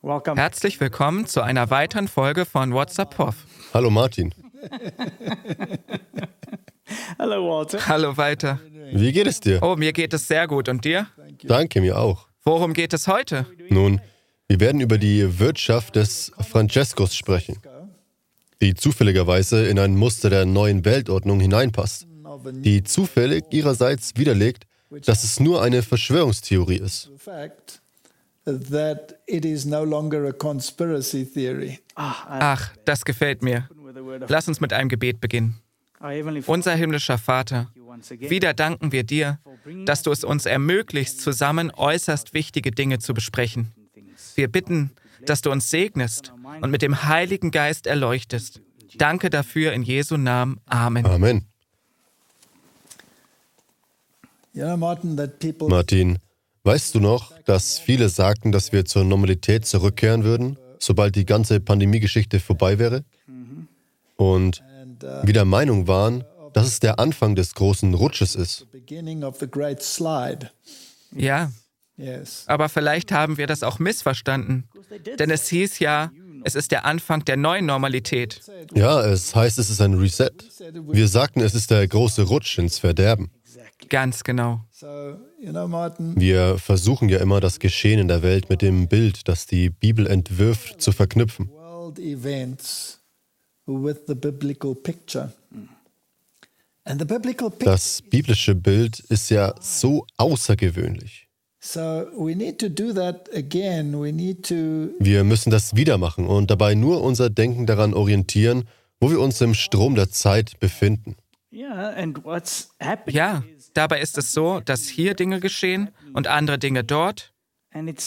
Herzlich willkommen zu einer weiteren Folge von What's Up Prof. Hallo Martin. Hallo Walter. Hallo Walter. Wie geht es dir? Oh, mir geht es sehr gut. Und dir? Danke, mir auch. Worum geht es heute? Nun, wir werden über die Wirtschaft des Francescos sprechen, die zufälligerweise in ein Muster der neuen Weltordnung hineinpasst, die zufällig ihrerseits widerlegt, dass es nur eine Verschwörungstheorie ist. Ach, das gefällt mir. Lass uns mit einem Gebet beginnen. Unser himmlischer Vater, wieder danken wir dir, dass du es uns ermöglicht, zusammen äußerst wichtige Dinge zu besprechen. Wir bitten, dass du uns segnest und mit dem Heiligen Geist erleuchtest. Danke dafür in Jesu Namen. Amen. Amen. Martin, weißt du noch, dass viele sagten, dass wir zur Normalität zurückkehren würden, sobald die ganze Pandemiegeschichte vorbei wäre? Und wir der Meinung waren, dass es der Anfang des großen Rutsches ist. Ja, aber vielleicht haben wir das auch missverstanden. Denn es hieß ja, es ist der Anfang der neuen Normalität. Ja, es heißt, es ist ein Reset. Wir sagten, es ist der große Rutsch ins Verderben. Ganz genau. Wir versuchen ja immer, das Geschehen in der Welt mit dem Bild, das die Bibel entwirft, zu verknüpfen. Das biblische Bild ist ja so außergewöhnlich. Wir müssen das wieder machen und dabei nur unser Denken daran orientieren, wo wir uns im Strom der Zeit befinden. Ja, dabei ist es so, dass hier Dinge geschehen und andere Dinge dort. Und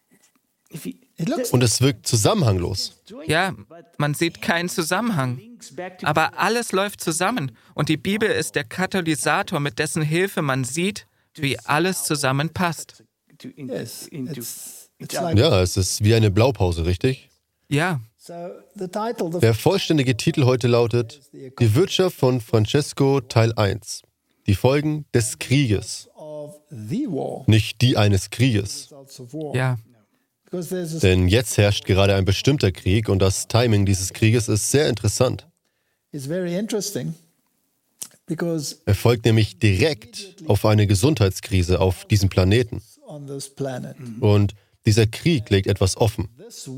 es wirkt zusammenhanglos. Ja, man sieht keinen Zusammenhang. Aber alles läuft zusammen und die Bibel ist der Katalysator, mit dessen Hilfe man sieht, wie alles zusammenpasst. Ja, es ist wie eine Blaupause, richtig? Ja. Der vollständige Titel heute lautet Die Wirtschaft von Francesco Teil 1. Die Folgen des Krieges. Nicht die eines Krieges. Ja. Denn jetzt herrscht gerade ein bestimmter Krieg und das Timing dieses Krieges ist sehr interessant. Er folgt nämlich direkt auf eine Gesundheitskrise auf diesem Planeten. Und dieser Krieg legt etwas offen.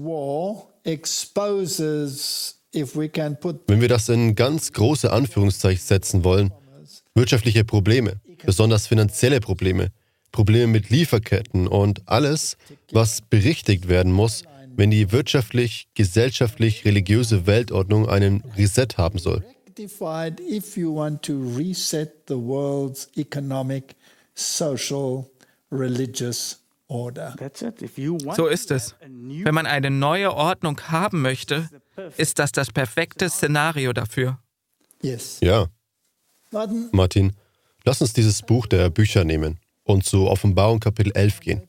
Wenn wir das in ganz große Anführungszeichen setzen wollen, wirtschaftliche Probleme, besonders finanzielle Probleme, Probleme mit Lieferketten und alles, was berichtigt werden muss, wenn die wirtschaftlich, gesellschaftlich, religiöse Weltordnung einen Reset haben soll. So ist es. Wenn man eine neue Ordnung haben möchte, ist das perfekte Szenario dafür. Ja. Martin, lass uns dieses Buch der Bücher nehmen und zu Offenbarung Kapitel 11 gehen.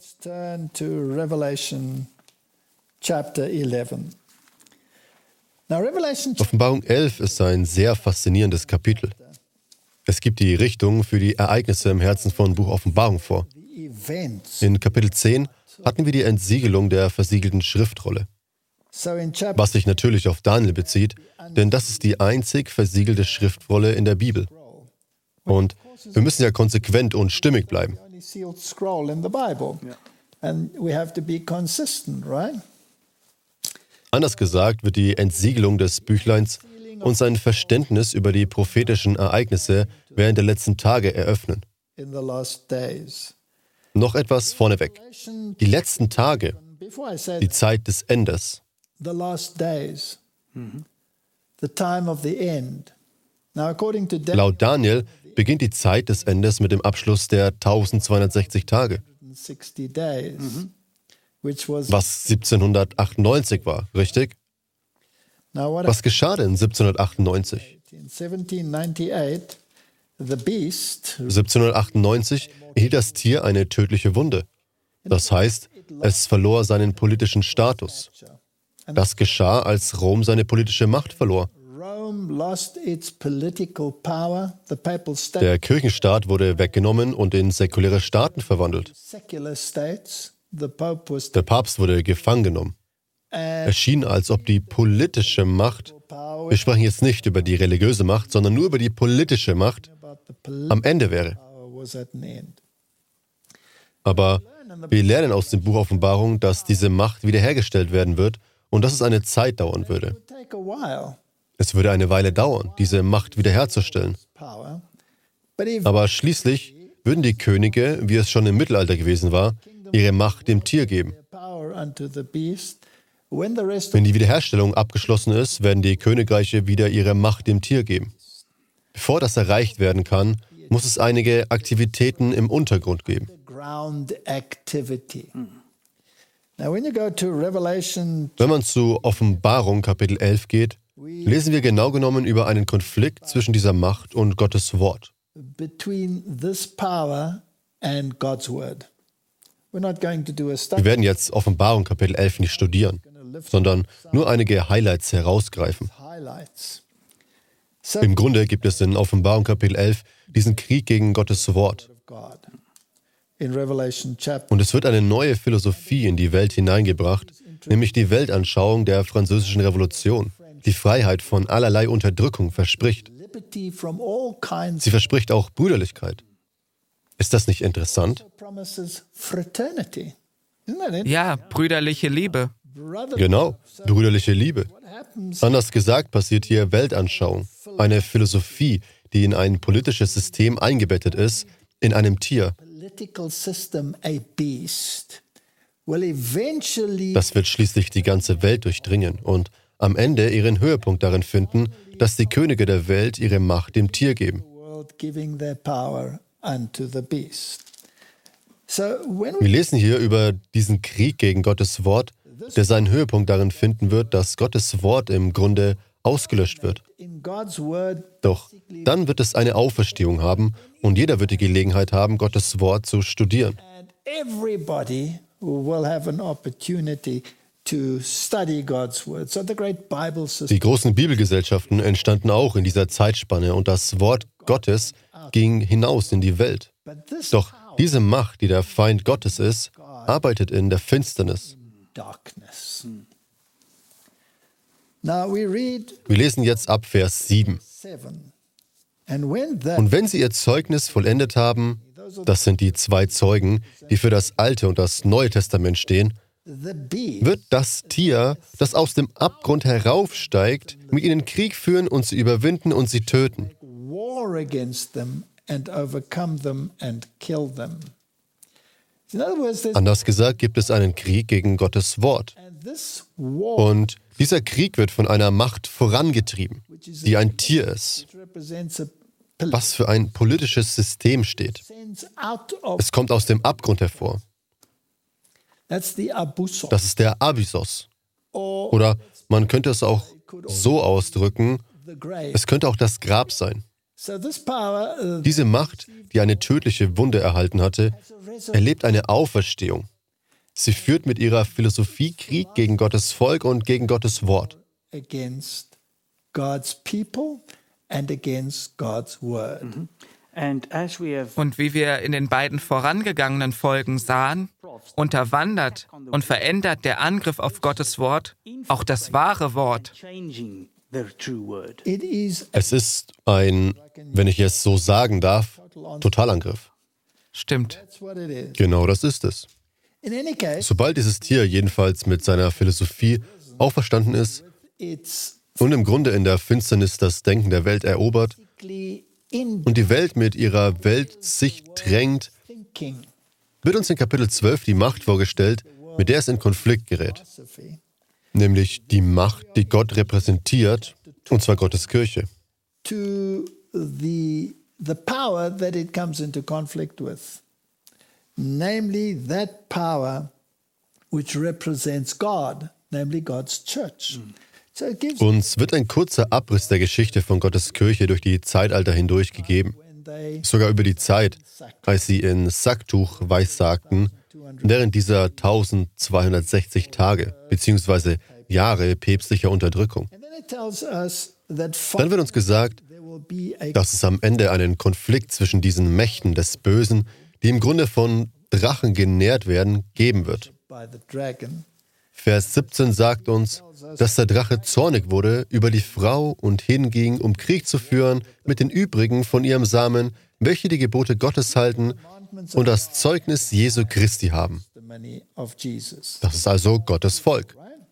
Offenbarung 11 ist ein sehr faszinierendes Kapitel. Es gibt die Richtung für die Ereignisse im Herzen von Buch Offenbarung vor. In Kapitel 10 hatten wir die Entsiegelung der versiegelten Schriftrolle, was sich natürlich auf Daniel bezieht, denn das ist die einzig versiegelte Schriftrolle in der Bibel. Und wir müssen ja konsequent und stimmig bleiben. Anders gesagt wird die Entsiegelung des Büchleins uns ein Verständnis über die prophetischen Ereignisse während der letzten Tage eröffnen. Noch etwas vorneweg. Die letzten Tage, die Zeit des Endes. Laut Daniel beginnt die Zeit des Endes mit dem Abschluss der 1260 Tage, was 1798 war, richtig? Was geschah denn 1798? 1798 erhielt das Tier eine tödliche Wunde. Das heißt, es verlor seinen politischen Status. Das geschah, als Rom seine politische Macht verlor. Der Kirchenstaat wurde weggenommen und in säkuläre Staaten verwandelt. Der Papst wurde gefangen genommen. Es schien, als ob die politische Macht, wir sprechen jetzt nicht über die religiöse Macht, sondern nur über die politische Macht, am Ende wäre. Aber wir lernen aus dem Buch Offenbarung, dass diese Macht wiederhergestellt werden wird und dass es eine Zeit dauern würde. Es würde eine Weile dauern, diese Macht wiederherzustellen. Aber schließlich würden die Könige, wie es schon im Mittelalter gewesen war, ihre Macht dem Tier geben. Wenn die Wiederherstellung abgeschlossen ist, werden die Königreiche wieder ihre Macht dem Tier geben. Bevor das erreicht werden kann, muss es einige Aktivitäten im Untergrund geben. Wenn man zu Offenbarung Kapitel 11 geht, lesen wir genau genommen über einen Konflikt zwischen dieser Macht und Gottes Wort. Wir werden jetzt Offenbarung Kapitel 11 nicht studieren, sondern nur einige Highlights herausgreifen. Im Grunde gibt es in Offenbarung Kapitel 11 diesen Krieg gegen Gottes Wort. Und es wird eine neue Philosophie in die Welt hineingebracht, nämlich die Weltanschauung der Französischen Revolution, die Freiheit von allerlei Unterdrückung verspricht. Sie verspricht auch Brüderlichkeit. Ist das nicht interessant? Ja, brüderliche Liebe. Genau, brüderliche Liebe. Anders gesagt passiert hier Weltanschauung, eine Philosophie, die in ein politisches System eingebettet ist, in einem Tier. Das wird schließlich die ganze Welt durchdringen und am Ende ihren Höhepunkt darin finden, dass die Könige der Welt ihre Macht dem Tier geben. Wir lesen hier über diesen Krieg gegen Gottes Wort, der seinen Höhepunkt darin finden wird, dass Gottes Wort im Grunde ausgelöscht wird. Doch dann wird es eine Auferstehung haben und jeder wird die Gelegenheit haben, Gottes Wort zu studieren. Die großen Bibelgesellschaften entstanden auch in dieser Zeitspanne und das Wort Gottes ging hinaus in die Welt. Doch diese Macht, die der Feind Gottes ist, arbeitet in der Finsternis. Wir lesen jetzt ab Vers 7. Und wenn sie ihr Zeugnis vollendet haben, das sind die zwei Zeugen, die für das Alte und das Neue Testament stehen, wird das Tier, das aus dem Abgrund heraufsteigt, mit ihnen Krieg führen und sie überwinden und sie töten. Anders gesagt gibt es einen Krieg gegen Gottes Wort. Und dieser Krieg wird von einer Macht vorangetrieben, die ein Tier ist, was für ein politisches System steht. Es kommt aus dem Abgrund hervor. Das ist der Abyssos. Oder man könnte es auch so ausdrücken, es könnte auch das Grab sein. Diese Macht, die eine tödliche Wunde erhalten hatte, erlebt eine Auferstehung. Sie führt mit ihrer Philosophie Krieg gegen Gottes Volk und gegen Gottes Wort. Und wie wir in den beiden vorangegangenen Folgen sahen, unterwandert und verändert der Angriff auf Gottes Wort auch das wahre Wort. Es ist ein, wenn ich es so sagen darf, Totalangriff. Stimmt. Genau das ist es. Sobald dieses Tier jedenfalls mit seiner Philosophie auferstanden ist und im Grunde in der Finsternis das Denken der Welt erobert und die Welt mit ihrer Weltsicht drängt, wird uns in Kapitel 12 die Macht vorgestellt, mit der es in Konflikt gerät. Nämlich die Macht, die Gott repräsentiert, und zwar Gottes Kirche. The power that it comes into conflict with. Namely that power which represents God, namely God's church. Uns wird ein kurzer Abriss der Geschichte von Gottes Kirche durch die Zeitalter hindurch gegeben. Sogar über die Zeit, als sie in Sacktuch weissagten, während dieser 1260 Tage bzw. Jahre päpstlicher Unterdrückung. Dann wird uns gesagt, dass es am Ende einen Konflikt zwischen diesen Mächten des Bösen, die im Grunde von Drachen genährt werden, geben wird. Vers 17 sagt uns, dass der Drache zornig wurde über die Frau und hinging, um Krieg zu führen mit den übrigen von ihrem Samen, welche die Gebote Gottes halten und das Zeugnis Jesu Christi haben. Das ist also Gottes Volk.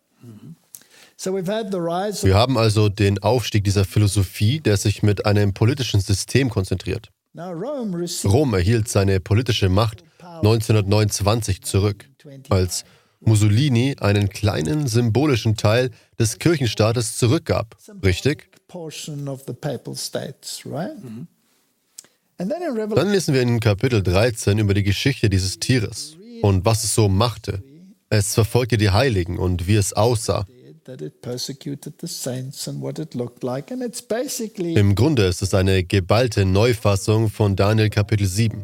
Wir haben also den Aufstieg dieser Philosophie, der sich mit einem politischen System konzentriert. Rom erhielt seine politische Macht 1929 zurück, als Mussolini einen kleinen symbolischen Teil des Kirchenstaates zurückgab. Richtig? Dann lesen wir in Kapitel 13 über die Geschichte dieses Tieres und was es so machte. Es verfolgte die Heiligen und wie es aussah. Im Grunde ist es eine geballte Neufassung von Daniel Kapitel 7.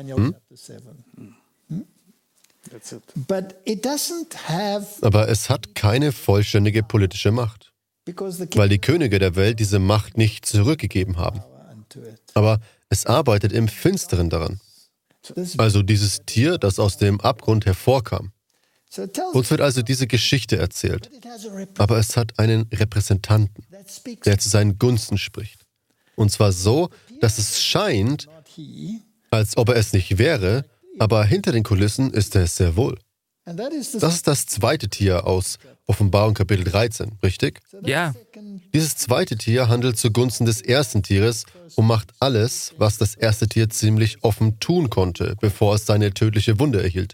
Aber es hat keine vollständige politische Macht, weil die Könige der Welt diese Macht nicht zurückgegeben haben. Aber es arbeitet im Finsteren daran. Also dieses Tier, das aus dem Abgrund hervorkam. Uns wird also diese Geschichte erzählt. Aber es hat einen Repräsentanten, der zu seinen Gunsten spricht. Und zwar so, dass es scheint, als ob er es nicht wäre, aber hinter den Kulissen ist er es sehr wohl. Das ist das zweite Tier aus Offenbarung Kapitel 13, richtig? Ja. Dieses zweite Tier handelt zugunsten des ersten Tieres und macht alles, was das erste Tier ziemlich offen tun konnte, bevor es seine tödliche Wunde erhielt.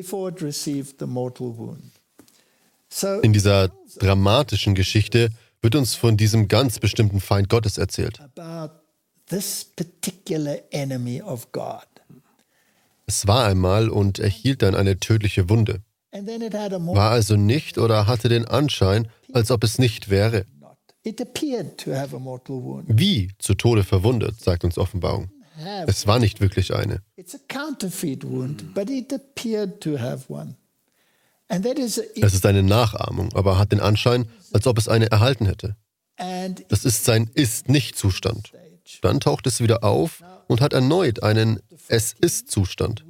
In dieser dramatischen Geschichte wird uns von diesem ganz bestimmten Feind Gottes erzählt. Es war einmal und erhielt dann eine tödliche Wunde. War also nicht oder hatte den Anschein, als ob es nicht wäre. Wie zu Tode verwundet, sagt uns Offenbarung. Es war nicht wirklich eine. Es ist eine Nachahmung, aber hat den Anschein, als ob es eine erhalten hätte. Das ist sein Ist-Nicht-Zustand. Dann taucht es wieder auf und hat erneut einen Es-Ist-Zustand.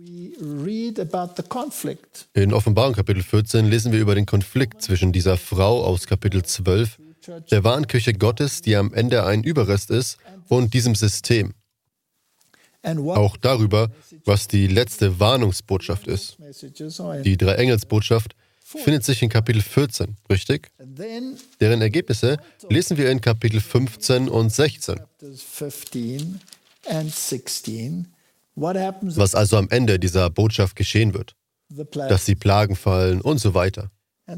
In Offenbarung Kapitel 14 lesen wir über den Konflikt zwischen dieser Frau aus Kapitel 12, der wahren Kirche Gottes, die am Ende ein Überrest ist, und diesem System. Auch darüber, was die letzte Warnungsbotschaft ist. Die Dreiengelsbotschaft findet sich in Kapitel 14, richtig? Deren Ergebnisse lesen wir in Kapitel 15 und 16. Was also am Ende dieser Botschaft geschehen wird. Dass die Plagen fallen und so weiter.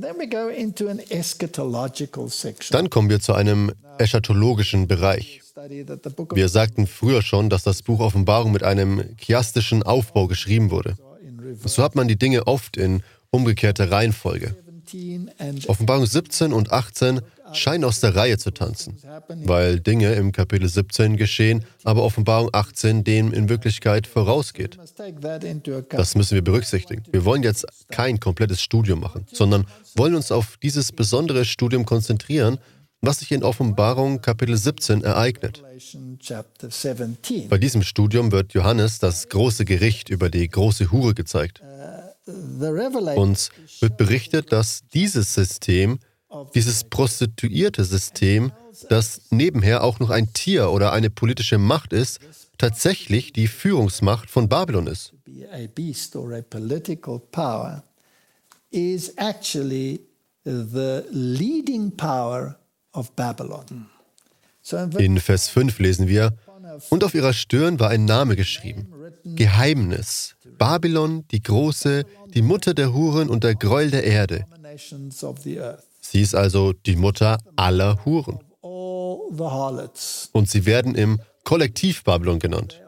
Dann kommen wir zu einem eschatologischen Bereich. Wir sagten früher schon, dass das Buch Offenbarung mit einem chiastischen Aufbau geschrieben wurde. So hat man die Dinge oft in umgekehrter Reihenfolge. Offenbarung 17 und 18 scheinen aus der Reihe zu tanzen, weil Dinge im Kapitel 17 geschehen, aber Offenbarung 18 dem in Wirklichkeit vorausgeht. Das müssen wir berücksichtigen. Wir wollen jetzt kein komplettes Studium machen, sondern wollen uns auf dieses besondere Studium konzentrieren, was sich in Offenbarung Kapitel 17 ereignet. Bei diesem Studium wird Johannes das große Gericht über die große Hure gezeigt. Uns wird berichtet, dass dieses System, dieses prostituierte System, das nebenher auch noch ein Tier oder eine politische Macht ist, tatsächlich die Führungsmacht von Babylon ist. In Vers 5 lesen wir, und auf ihrer Stirn war ein Name geschrieben, Geheimnis, Babylon, die Große, die Mutter der Huren und der Gräuel der Erde. Sie ist also die Mutter aller Huren. Und sie werden im Kollektiv Babylon genannt.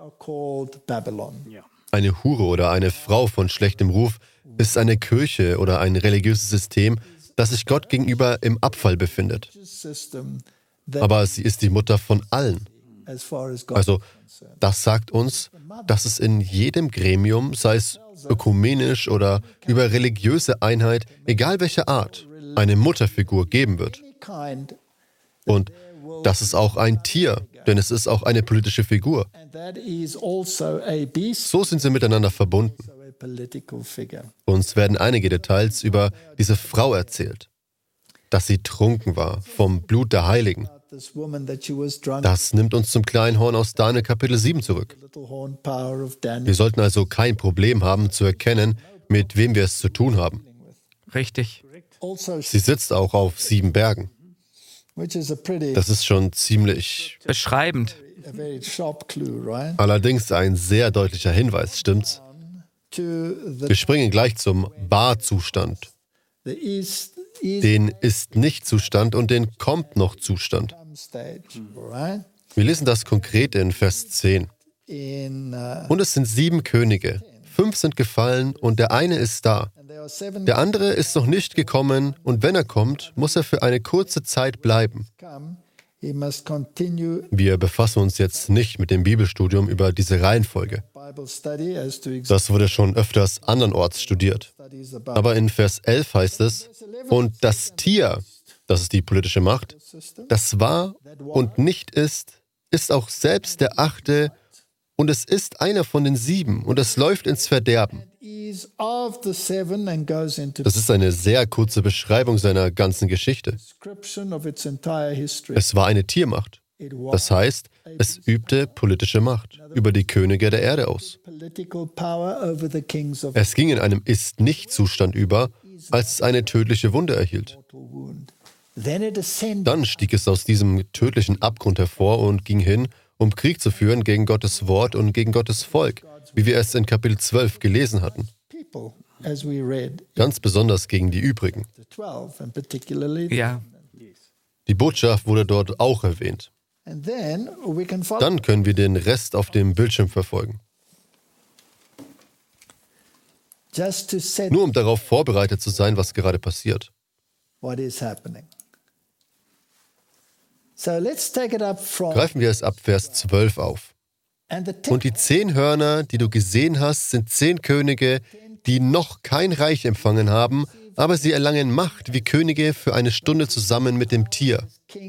Eine Hure oder eine Frau von schlechtem Ruf ist eine Kirche oder ein religiöses System, das sich Gott gegenüber im Abfall befindet. Aber sie ist die Mutter von allen. Also, das sagt uns, dass es in jedem Gremium, sei es ökumenisch oder über religiöse Einheit, egal welcher Art, eine Mutterfigur geben wird. Und das ist auch ein Tier, denn es ist auch eine politische Figur. So sind sie miteinander verbunden. Uns werden einige Details über diese Frau erzählt. Dass sie trunken war vom Blut der Heiligen. Das nimmt uns zum kleinen Horn aus Daniel Kapitel 7 zurück. Wir sollten also kein Problem haben zu erkennen, mit wem wir es zu tun haben. Richtig. Sie sitzt auch auf 7 Bergen. Das ist schon ziemlich beschreibend. Allerdings ein sehr deutlicher Hinweis, stimmt's? Wir springen gleich zum War-Zustand, den Ist-Nicht-Zustand und den Kommt-noch-Zustand. Wir lesen das konkret in Vers 10. Und es sind 7 Könige, 5 sind gefallen und der eine ist da. Der andere ist noch nicht gekommen und wenn er kommt, muss er für eine kurze Zeit bleiben. Wir befassen uns jetzt nicht mit dem Bibelstudium über diese Reihenfolge. Das wurde schon öfters andernorts studiert. Aber in Vers 11 heißt es, und das Tier, das ist die politische Macht, das war und nicht ist, ist auch selbst der 8. und es ist einer von den 7 und es läuft ins Verderben. Das ist eine sehr kurze Beschreibung seiner ganzen Geschichte. Es war eine Tiermacht. Das heißt, es übte politische Macht über die Könige der Erde aus. Es ging in einem Ist-Nicht-Zustand über, als es eine tödliche Wunde erhielt. Dann stieg es aus diesem tödlichen Abgrund hervor und ging hin, um Krieg zu führen gegen Gottes Wort und gegen Gottes Volk, wie wir es in Kapitel 12 gelesen hatten. Ganz besonders gegen die übrigen. Ja. Die Botschaft wurde dort auch erwähnt. Dann können wir den Rest auf dem Bildschirm verfolgen. Nur um darauf vorbereitet zu sein, was gerade passiert. Greifen wir es ab Vers 12 auf. Und die 10 Hörner, die du gesehen hast, sind 10 Könige, die noch kein Reich empfangen haben, aber sie erlangen Macht wie Könige für eine Stunde zusammen mit dem Tier.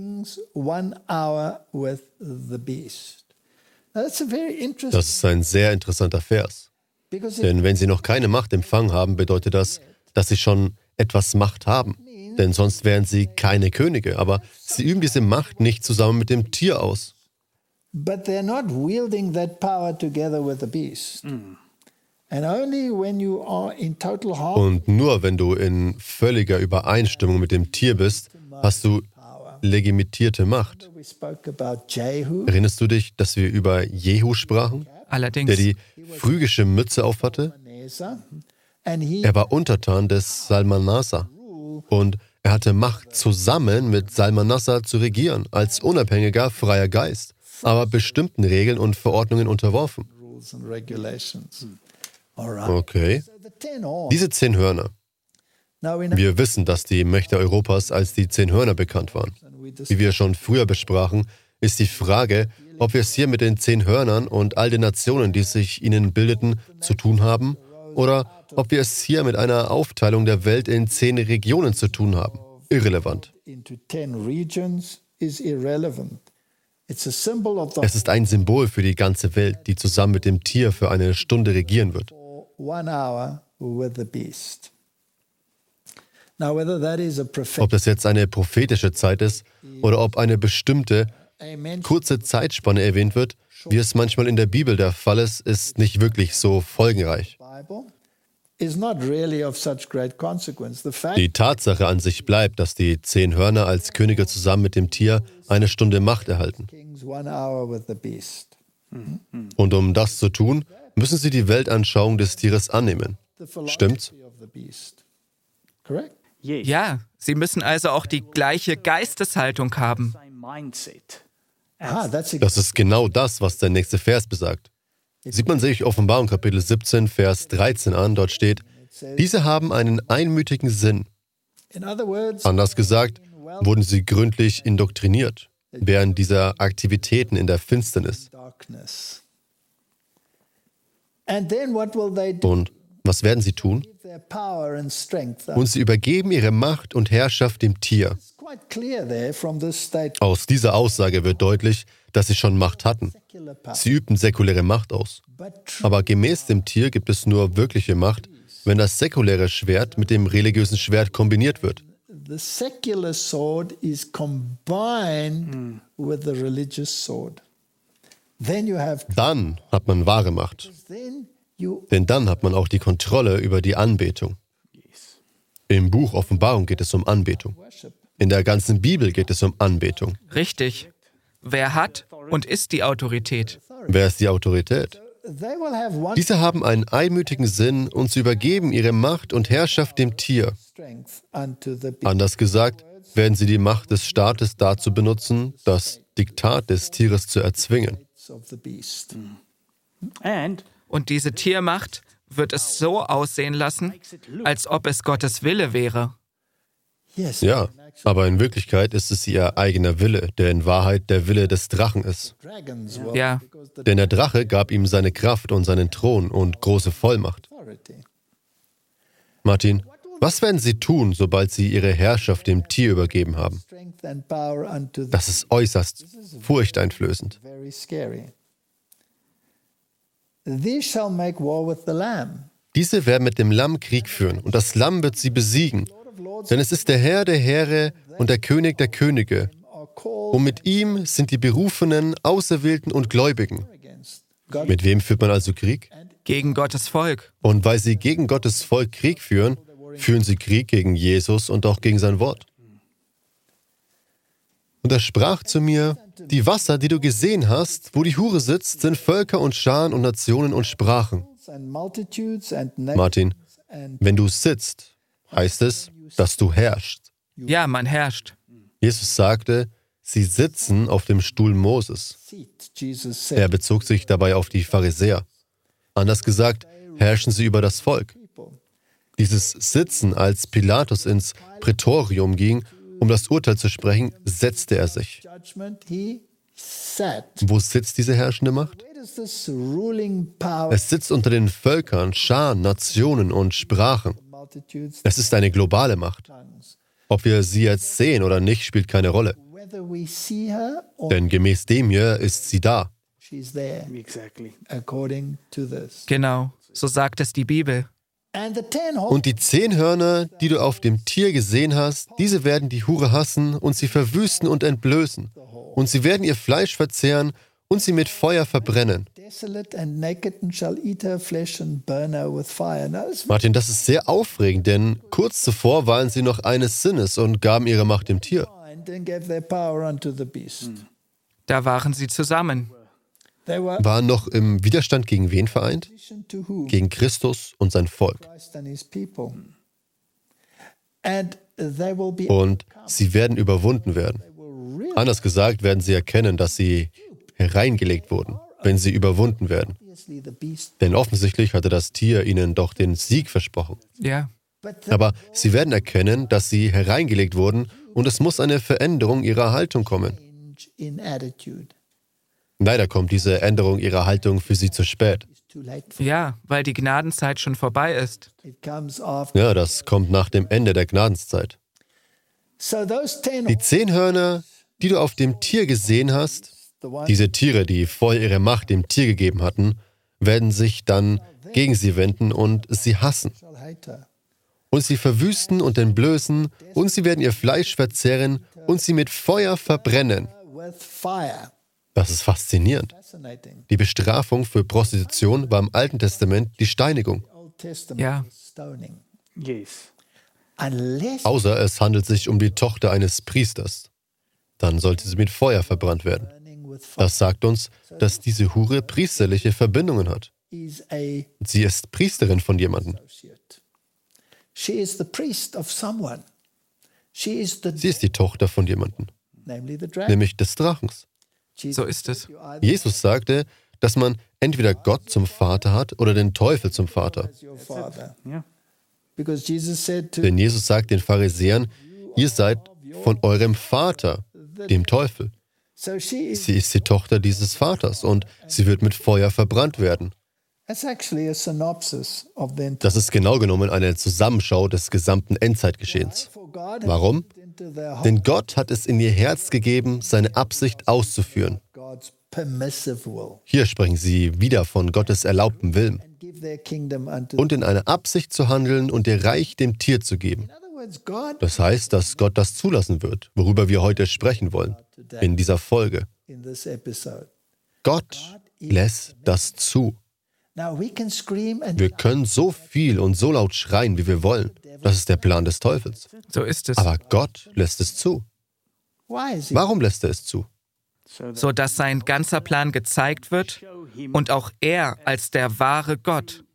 Das ist ein sehr interessanter Vers. Denn wenn sie noch keine Macht empfangen haben, bedeutet das, dass sie schon etwas Macht haben. Denn sonst wären sie keine Könige. Aber sie üben diese Macht nicht zusammen mit dem Tier aus. But they're not wielding that power together with the beast. And only when you are in total harmony. Und nur wenn du in völliger Übereinstimmung mit dem Tier bist, hast du legitimierte Macht. Erinnerst du dich, dass wir über Jehu sprachen? Allerdings. Der die phrygische Mütze aufhatte? Er war Untertan des Salmanasar. Und er hatte Macht, zusammen mit Salmanassar zu regieren, als unabhängiger, freier Geist, aber bestimmten Regeln und Verordnungen unterworfen. Okay. Diese 10 Hörner. Wir wissen, dass die Mächte Europas als die 10 Hörner bekannt waren. Wie wir schon früher besprachen, ist die Frage, ob wir es hier mit den 10 Hörnern und all den Nationen, die sich ihnen bildeten, zu tun haben, oder ob wir es hier mit einer Aufteilung der Welt in 10 Regionen zu tun haben. Irrelevant. Es ist ein Symbol für die ganze Welt, die zusammen mit dem Tier für eine Stunde regieren wird. Ob das jetzt eine prophetische Zeit ist oder ob eine bestimmte, kurze Zeitspanne erwähnt wird, wie es manchmal in der Bibel der Fall ist, ist nicht wirklich so folgenreich. Die Tatsache an sich bleibt, dass die 10 Hörner als Könige zusammen mit dem Tier eine Stunde Macht erhalten. Und um das zu tun, müssen sie die Weltanschauung des Tieres annehmen. Stimmt's? Ja, sie müssen also auch die gleiche Geisteshaltung haben. Das ist genau das, was der nächste Vers besagt. Sieht man sich Offenbarung Kapitel 17, Vers 13 an, dort steht, diese haben einen einmütigen Sinn. Anders gesagt, wurden sie gründlich indoktriniert während dieser Aktivitäten in der Finsternis. Und Was werden sie tun? Und sie übergeben ihre Macht und Herrschaft dem Tier. Aus dieser Aussage wird deutlich, dass sie schon Macht hatten. Sie übten säkuläre Macht aus. Aber gemäß dem Tier gibt es nur wirkliche Macht, wenn das säkuläre Schwert mit dem religiösen Schwert kombiniert wird. The secular sword is combined with the religious sword. Dann hat man wahre Macht. Denn dann hat man auch die Kontrolle über die Anbetung. Im Buch Offenbarung geht es um Anbetung. In der ganzen Bibel geht es um Anbetung. Richtig. Wer hat und ist die Autorität? Wer ist die Autorität? Diese haben einen einmütigen Sinn und sie übergeben ihre Macht und Herrschaft dem Tier. Anders gesagt, werden sie die Macht des Staates dazu benutzen, das Diktat des Tieres zu erzwingen. Und diese Tiermacht wird es so aussehen lassen, als ob es Gottes Wille wäre. Ja, aber in Wirklichkeit ist es ihr eigener Wille, der in Wahrheit der Wille des Drachen ist. Ja, Denn der Drache gab ihm seine Kraft und seinen Thron und große Vollmacht. Martin, was werden sie tun, sobald sie ihre Herrschaft dem Tier übergeben haben? Das ist äußerst furchteinflößend. Diese werden mit dem Lamm Krieg führen und das Lamm wird sie besiegen. Denn es ist der Herr der Heere und der König der Könige. Und mit ihm sind die Berufenen, Auserwählten und Gläubigen. Mit wem führt man also Krieg? gegen Gottes Volk. Und weil sie gegen Gottes Volk Krieg führen, führen sie Krieg gegen Jesus und auch gegen sein Wort. Und er sprach zu mir: Die Wasser, die du gesehen hast, wo die Hure sitzt, sind Völker und Scharen und Nationen und Sprachen. Martin, wenn du sitzt, heißt es, dass du herrschst. Ja, man herrscht. Jesus sagte, sie sitzen auf dem Stuhl Moses. Er bezog sich dabei auf die Pharisäer. Anders gesagt, herrschen sie über das Volk. Dieses Sitzen, als Pilatus ins Prätorium ging, um das Urteil zu sprechen, setzte er sich. Wo sitzt diese herrschende Macht? Es sitzt unter den Völkern, Scharen, Nationen und Sprachen. Es ist eine globale Macht. Ob wir sie jetzt sehen oder nicht, spielt keine Rolle. Denn gemäß dem hier ist sie da. Genau, so sagt es die Bibel. Und die 10 Hörner, die du auf dem Tier gesehen hast, diese werden die Hure hassen und sie verwüsten und entblößen. Und sie werden ihr Fleisch verzehren und sie mit Feuer verbrennen. Martin, das ist sehr aufregend, denn kurz zuvor waren sie noch eines Sinnes und gaben ihre Macht dem Tier. Da waren sie zusammen. Waren noch im Widerstand gegen wen vereint? Gegen Christus und sein Volk. Und sie werden überwunden werden. Anders gesagt, werden sie erkennen, dass sie hereingelegt wurden, wenn sie überwunden werden. Denn offensichtlich hatte das Tier ihnen doch den Sieg versprochen. Ja. Aber sie werden erkennen, dass sie hereingelegt wurden und es muss eine Veränderung ihrer Haltung kommen. Leider kommt diese Änderung ihrer Haltung für sie zu spät. Ja, weil die Gnadenzeit schon vorbei ist. Ja, das kommt nach dem Ende der Gnadenszeit. Die 10 Hörner, die du auf dem Tier gesehen hast, diese Tiere, die vorher ihre Macht dem Tier gegeben hatten, werden sich dann gegen sie wenden und sie hassen. Und sie verwüsten und entblößen und sie werden ihr Fleisch verzehren und sie mit Feuer verbrennen. Das ist faszinierend. Die Bestrafung für Prostitution war im Alten Testament die Steinigung. Ja. Außer es handelt sich um die Tochter eines Priesters. Dann sollte sie mit Feuer verbrannt werden. Das sagt uns, dass diese Hure priesterliche Verbindungen hat. Sie ist Priesterin von jemandem. Sie ist die Tochter von jemandem, nämlich des Drachens. So ist es. Jesus sagte, dass man entweder Gott zum Vater hat oder den Teufel zum Vater. Denn Jesus sagt den Pharisäern, ihr seid von eurem Vater, dem Teufel. Sie ist die Tochter dieses Vaters und sie wird mit Feuer verbrannt werden. Das ist genau genommen eine Zusammenschau des gesamten Endzeitgeschehens. Warum? Denn Gott hat es in ihr Herz gegeben, seine Absicht auszuführen. Hier sprechen sie wieder von Gottes erlaubtem Willen. Und in einer Absicht zu handeln und ihr Reich dem Tier zu geben. Das heißt, dass Gott das zulassen wird, worüber wir heute sprechen wollen, in dieser Folge. Gott lässt das zu. Wir können so viel und so laut schreien, wie wir wollen. Das ist der Plan des Teufels. So ist es. Aber Gott lässt es zu. Warum lässt er es zu? So dass sein ganzer Plan gezeigt wird und auch er als der wahre Gott.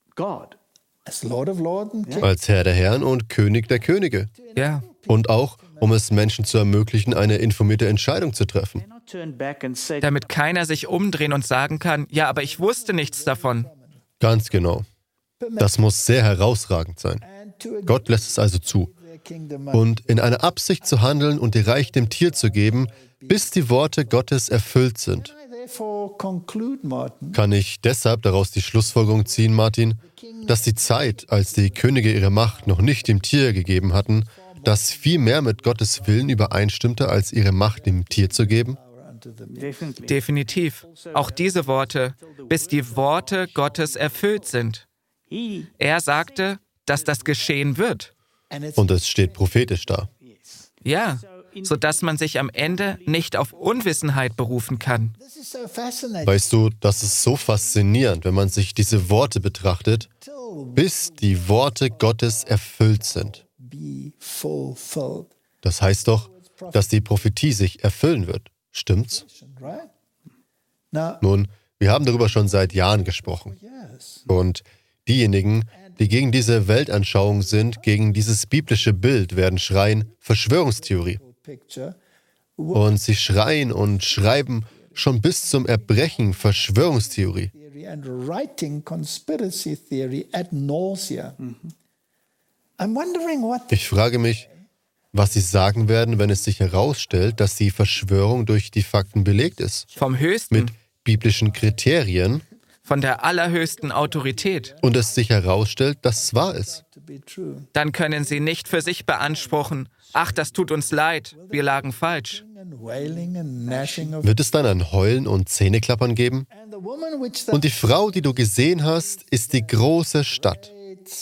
Als Herr der Herren und König der Könige. Ja. Und auch, um es Menschen zu ermöglichen, eine informierte Entscheidung zu treffen. Damit keiner sich umdrehen und sagen kann, ja, aber ich wusste nichts davon. Ganz genau. Das muss sehr herausragend sein. Gott lässt es also zu. Und in einer Absicht zu handeln und ihr Reich dem Tier zu geben, bis die Worte Gottes erfüllt sind. Kann ich deshalb daraus die Schlussfolgerung ziehen, Martin, dass die Zeit, als die Könige ihre Macht noch nicht dem Tier gegeben hatten, das viel mehr mit Gottes Willen übereinstimmte, als ihre Macht dem Tier zu geben? Definitiv. Auch diese Worte, bis die Worte Gottes erfüllt sind. Er sagte, dass das geschehen wird. Und es steht prophetisch da. Ja, sodass man sich am Ende nicht auf Unwissenheit berufen kann. Weißt du, das ist so faszinierend, wenn man sich diese Worte betrachtet, bis die Worte Gottes erfüllt sind. Das heißt doch, dass die Prophetie sich erfüllen wird. Stimmt's? Nun, wir haben darüber schon seit Jahren gesprochen. Und diejenigen, die gegen diese Weltanschauung sind, gegen dieses biblische Bild, werden schreien, Verschwörungstheorie. Und sie schreien und schreiben schon bis zum Erbrechen Verschwörungstheorie. Ich frage mich, was sie sagen werden, wenn es sich herausstellt, dass die Verschwörung durch die Fakten belegt ist. Vom Höchsten. Mit biblischen Kriterien. Von der allerhöchsten Autorität. Und es sich herausstellt, dass es wahr ist. Dann können sie nicht für sich beanspruchen, ach, das tut uns leid, wir lagen falsch. Wird es dann ein Heulen und Zähneklappern geben? Und die Frau, die du gesehen hast, ist die große Stadt.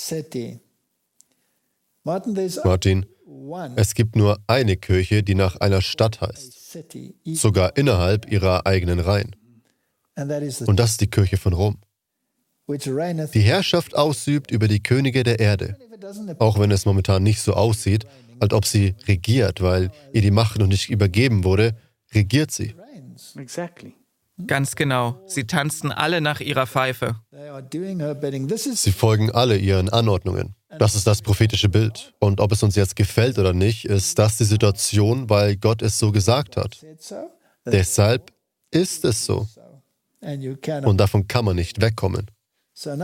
Martin, es gibt nur eine Kirche, die nach einer Stadt heißt. Sogar innerhalb ihrer eigenen Reihen. Und das ist die Kirche von Rom, die Herrschaft ausübt über die Könige der Erde, auch wenn es momentan nicht so aussieht, als ob sie regiert, weil ihr die Macht noch nicht übergeben wurde, regiert sie. Ganz genau, sie tanzen alle nach ihrer Pfeife. Sie folgen alle ihren Anordnungen. Das ist das prophetische Bild. Und ob es uns jetzt gefällt oder nicht, ist das die Situation, weil Gott es so gesagt hat. Deshalb ist es so. Und davon kann man nicht wegkommen. Sollen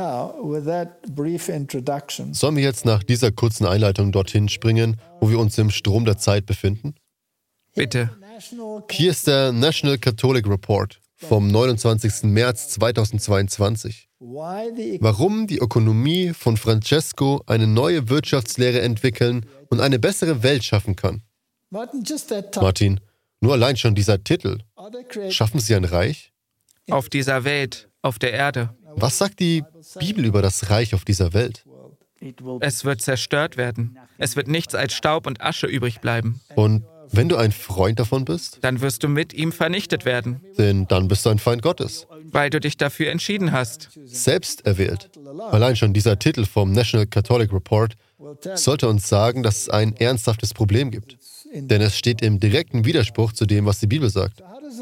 wir jetzt nach dieser kurzen Einleitung dorthin springen, wo wir uns im Strom der Zeit befinden? Bitte. Hier ist der National Catholic Report vom 29. März 2022. Warum die Ökonomie von Francesco eine neue Wirtschaftslehre entwickeln und eine bessere Welt schaffen kann. Martin, nur allein schon dieser Titel. Schaffen Sie ein Reich? Auf dieser Welt, auf der Erde. Was sagt die Bibel über das Reich auf dieser Welt? Es wird zerstört werden. Es wird nichts als Staub und Asche übrig bleiben. Und wenn du ein Freund davon bist? Dann wirst du mit ihm vernichtet werden. Denn dann bist du ein Feind Gottes. Weil du dich dafür entschieden hast. Selbst erwählt. Allein schon dieser Titel vom National Catholic Report sollte uns sagen, dass es ein ernsthaftes Problem gibt. Denn es steht im direkten Widerspruch zu dem, was die Bibel sagt.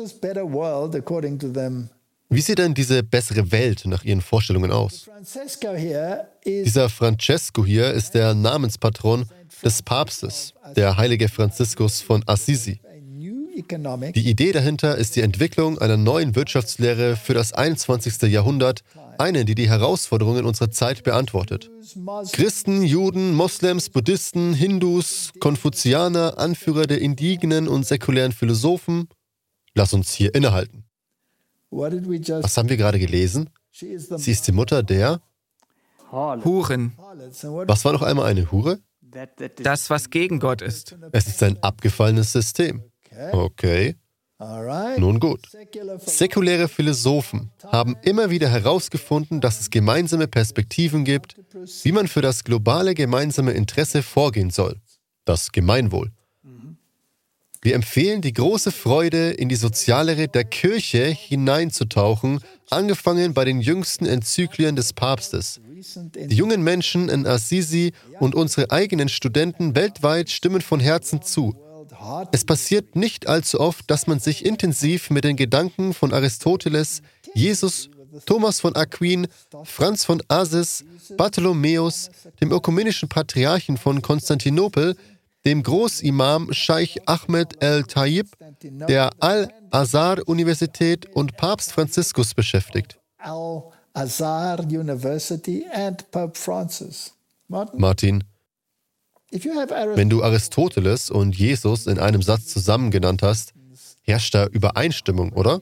Wie sieht denn diese bessere Welt nach Ihren Vorstellungen aus? Dieser Francesco hier ist der Namenspatron des Papstes, der heilige Franziskus von Assisi. Die Idee dahinter ist die Entwicklung einer neuen Wirtschaftslehre für das 21. Jahrhundert, eine, die die Herausforderungen unserer Zeit beantwortet. Christen, Juden, Moslems, Buddhisten, Hindus, Konfuzianer, Anführer der indigenen und säkulären Philosophen. Lass uns hier innehalten. Was haben wir gerade gelesen? Sie ist die Mutter der... Huren. Was war noch einmal eine Hure? Das, was gegen Gott ist. Es ist ein abgefallenes System. Okay, nun gut. Säkuläre Philosophen haben immer wieder herausgefunden, dass es gemeinsame Perspektiven gibt, wie man für das globale gemeinsame Interesse vorgehen soll. Das Gemeinwohl. Wir empfehlen die große Freude, in die Soziallehre der Kirche hineinzutauchen, angefangen bei den jüngsten Enzyklien des Papstes. Die jungen Menschen in Assisi und unsere eigenen Studenten weltweit stimmen von Herzen zu. Es passiert nicht allzu oft, dass man sich intensiv mit den Gedanken von Aristoteles, Jesus, Thomas von Aquin, Franz von Assisi, Bartholomäus, dem ökumenischen Patriarchen von Konstantinopel, dem Großimam Scheich Ahmed el-Tayyib, der Al-Azhar-Universität und Papst Franziskus beschäftigt. Al-Azhar University and Pope Francis. Martin, wenn du Aristoteles und Jesus in einem Satz zusammen genannt hast, herrscht da Übereinstimmung, oder?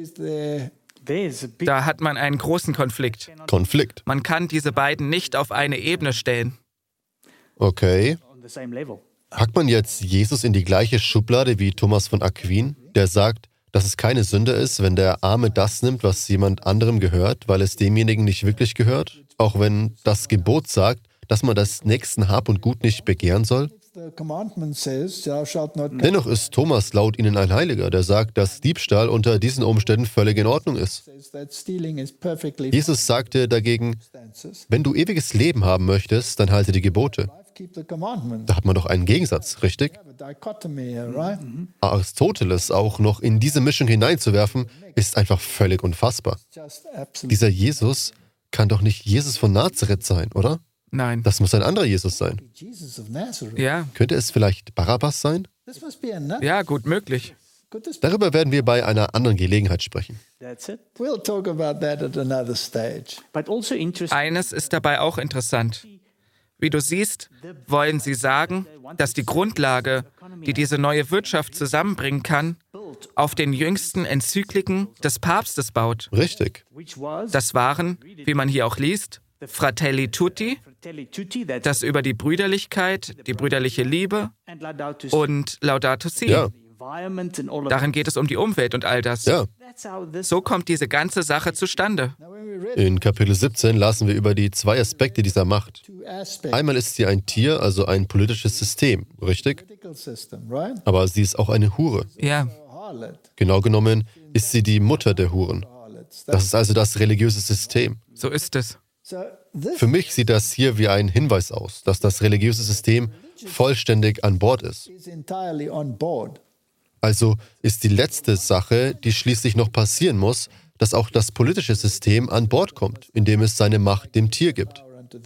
Da hat man einen großen Konflikt. Konflikt. Man kann diese beiden nicht auf eine Ebene stellen. Okay. Packt man jetzt Jesus in die gleiche Schublade wie Thomas von Aquin, der sagt, dass es keine Sünde ist, wenn der Arme das nimmt, was jemand anderem gehört, weil es demjenigen nicht wirklich gehört? Auch wenn das Gebot sagt, dass man das nächsten Hab und Gut nicht begehren soll? Dennoch ist Thomas laut ihnen ein Heiliger, der sagt, dass Diebstahl unter diesen Umständen völlig in Ordnung ist. Jesus sagte dagegen, wenn du ewiges Leben haben möchtest, dann halte die Gebote. Da hat man doch einen Gegensatz, richtig? Aristoteles auch noch in diese Mischung hineinzuwerfen, ist einfach völlig unfassbar. Dieser Jesus kann doch nicht Jesus von Nazareth sein, oder? Nein. Das muss ein anderer Jesus sein. Ja. Könnte es vielleicht Barabbas sein? Ja, gut möglich. Darüber werden wir bei einer anderen Gelegenheit sprechen. Eines ist dabei auch interessant. Wie du siehst, wollen sie sagen, dass die Grundlage, die diese neue Wirtschaft zusammenbringen kann, auf den jüngsten Enzykliken des Papstes baut. Richtig. Das waren, wie man hier auch liest, Fratelli Tutti, das über die Brüderlichkeit, die brüderliche Liebe und Laudato Si. Ja. Darin geht es um die Umwelt und all das. Ja. So kommt diese ganze Sache zustande. In Kapitel 17 lasen wir über die zwei Aspekte dieser Macht. Einmal ist sie ein Tier, also ein politisches System, richtig? Aber sie ist auch eine Hure. Ja. Genau genommen ist sie die Mutter der Huren. Das ist also das religiöse System. So ist es. Für mich sieht das hier wie ein Hinweis aus, dass das religiöse System vollständig an Bord ist. Also ist die letzte Sache, die schließlich noch passieren muss, dass auch das politische System an Bord kommt, indem es seine Macht dem Tier gibt.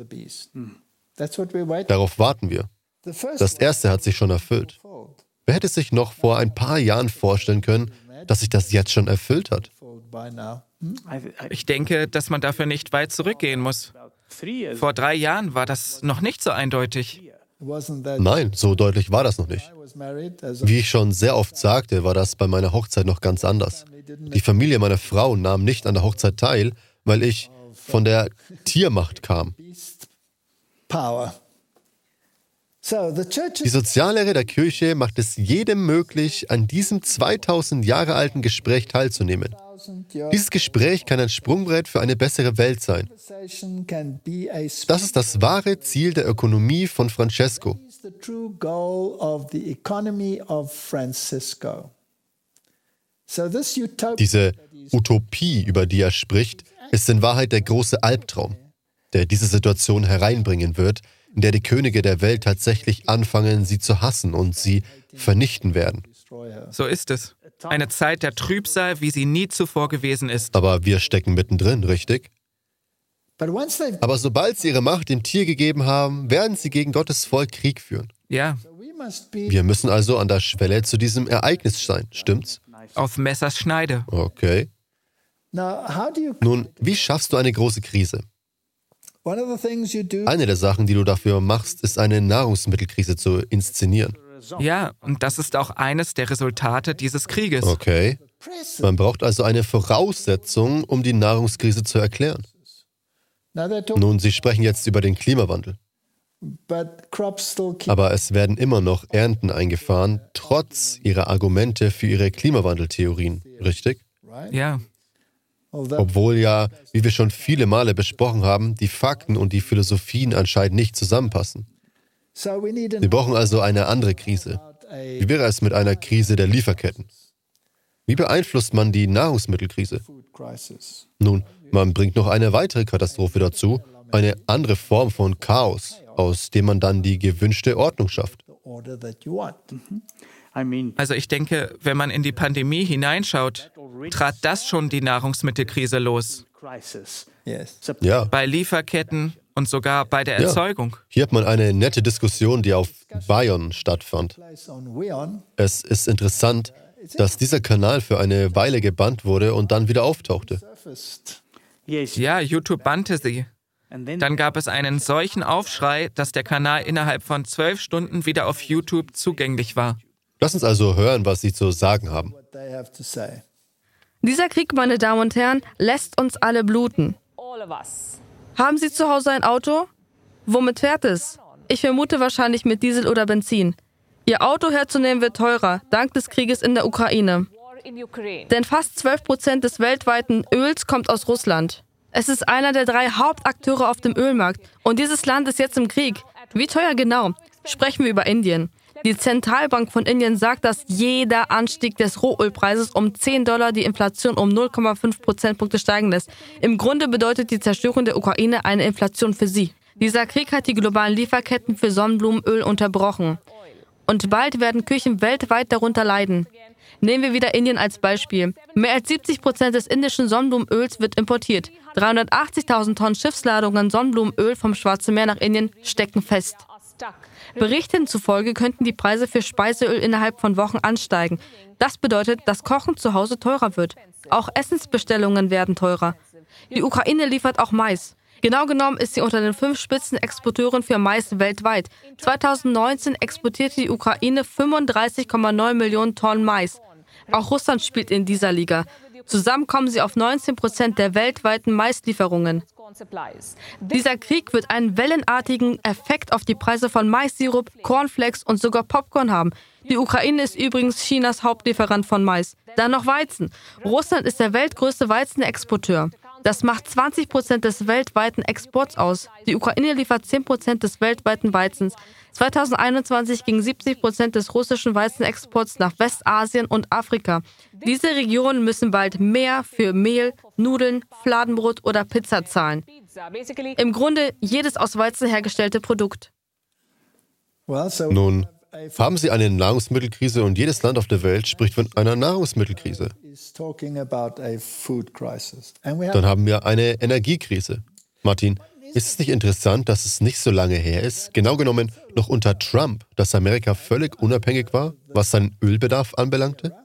Darauf warten wir. Das erste hat sich schon erfüllt. Wer hätte sich noch vor ein paar Jahren vorstellen können, dass sich das jetzt schon erfüllt hat? Ich denke, dass man dafür nicht weit zurückgehen muss. Vor 3 Jahren war das noch nicht so eindeutig. Nein, so deutlich war das noch nicht. Wie ich schon sehr oft sagte, war das bei meiner Hochzeit noch ganz anders. Die Familie meiner Frau nahm nicht an der Hochzeit teil, weil ich von der Tiermacht kam. Die Soziallehre der Kirche macht es jedem möglich, an diesem 2000 Jahre alten Gespräch teilzunehmen. Dieses Gespräch kann ein Sprungbrett für eine bessere Welt sein. Das ist das wahre Ziel der Ökonomie von Francesco. Diese Utopie, über die er spricht, ist in Wahrheit der große Albtraum, der diese Situation hereinbringen wird, in der die Könige der Welt tatsächlich anfangen, sie zu hassen und sie vernichten werden. So ist es. Eine Zeit der Trübsal, wie sie nie zuvor gewesen ist. Aber wir stecken mittendrin, richtig? Aber sobald sie ihre Macht dem Tier gegeben haben, werden sie gegen Gottes Volk Krieg führen. Ja. Wir müssen also an der Schwelle zu diesem Ereignis sein, stimmt's? Auf Messers Schneide. Okay. Nun, wie schaffst du eine große Krise? Eine der Sachen, die du dafür machst, ist eine Nahrungsmittelkrise zu inszenieren. Ja, und das ist auch eines der Resultate dieses Krieges. Okay. Man braucht also eine Voraussetzung, um die Nahrungskrise zu erklären. Nun, Sie sprechen jetzt über den Klimawandel. Aber es werden immer noch Ernten eingefahren, trotz Ihrer Argumente für Ihre Klimawandeltheorien, richtig? Ja. Obwohl ja, wie wir schon viele Male besprochen haben, die Fakten und die Philosophien anscheinend nicht zusammenpassen. Wir brauchen also eine andere Krise. Wie wäre es mit einer Krise der Lieferketten? Wie beeinflusst man die Nahrungsmittelkrise? Nun, man bringt noch eine weitere Katastrophe dazu, eine andere Form von Chaos, aus dem man dann die gewünschte Ordnung schafft. Also ich denke, wenn man in die Pandemie hineinschaut, trat das schon die Nahrungsmittelkrise los. Ja. Bei Lieferketten und sogar bei der Erzeugung. Hier hat man eine nette Diskussion, die auf Vion stattfand. Es ist interessant, dass dieser Kanal für eine Weile gebannt wurde und dann wieder auftauchte. Ja, YouTube bannte sie. Dann gab es einen solchen Aufschrei, dass der Kanal innerhalb von 12 Stunden wieder auf YouTube zugänglich war. Lass uns also hören, was Sie zu sagen haben. Dieser Krieg, meine Damen und Herren, lässt uns alle bluten. Haben Sie zu Hause ein Auto? Womit fährt es? Ich vermute wahrscheinlich mit Diesel oder Benzin. Ihr Auto herzunehmen wird teurer, dank des Krieges in der Ukraine. Denn fast 12% des weltweiten Öls kommt aus Russland. Es ist einer der 3 Hauptakteure auf dem Ölmarkt. Und dieses Land ist jetzt im Krieg. Wie teuer genau? Sprechen wir über Indien. Die Zentralbank von Indien sagt, dass jeder Anstieg des Rohölpreises um $10 die Inflation um 0,5 Prozentpunkte steigen lässt. Im Grunde bedeutet die Zerstörung der Ukraine eine Inflation für sie. Dieser Krieg hat die globalen Lieferketten für Sonnenblumenöl unterbrochen. Und bald werden Küchen weltweit darunter leiden. Nehmen wir wieder Indien als Beispiel. Mehr als 70% des indischen Sonnenblumenöls wird importiert. 380.000 Tonnen Schiffsladungen Sonnenblumenöl vom Schwarzen Meer nach Indien stecken fest. Berichten zufolge könnten die Preise für Speiseöl innerhalb von Wochen ansteigen. Das bedeutet, dass Kochen zu Hause teurer wird. Auch Essensbestellungen werden teurer. Die Ukraine liefert auch Mais. Genau genommen ist sie unter den 5 Spitzenexporteuren für Mais weltweit. 2019 exportierte die Ukraine 35,9 Millionen Tonnen Mais. Auch Russland spielt in dieser Liga. Zusammen kommen sie auf 19% der weltweiten Maislieferungen. Dieser Krieg wird einen wellenartigen Effekt auf die Preise von Maissirup, Cornflakes und sogar Popcorn haben. Die Ukraine ist übrigens Chinas Hauptlieferant von Mais. Dann noch Weizen. Russland ist der weltgrößte Weizenexporteur. Das macht 20% des weltweiten Exports aus. Die Ukraine liefert 10% des weltweiten Weizens. 2021 ging 70% des russischen Weizenexports nach Westasien und Afrika. Diese Regionen müssen bald mehr für Mehl, Nudeln, Fladenbrot oder Pizza zahlen. Im Grunde jedes aus Weizen hergestellte Produkt. Nun, haben Sie eine Nahrungsmittelkrise und jedes Land auf der Welt spricht von einer Nahrungsmittelkrise. Dann haben wir eine Energiekrise. Martin, ist es nicht interessant, dass es nicht so lange her ist, genau genommen noch unter Trump, dass Amerika völlig unabhängig war, was seinen Ölbedarf anbelangte?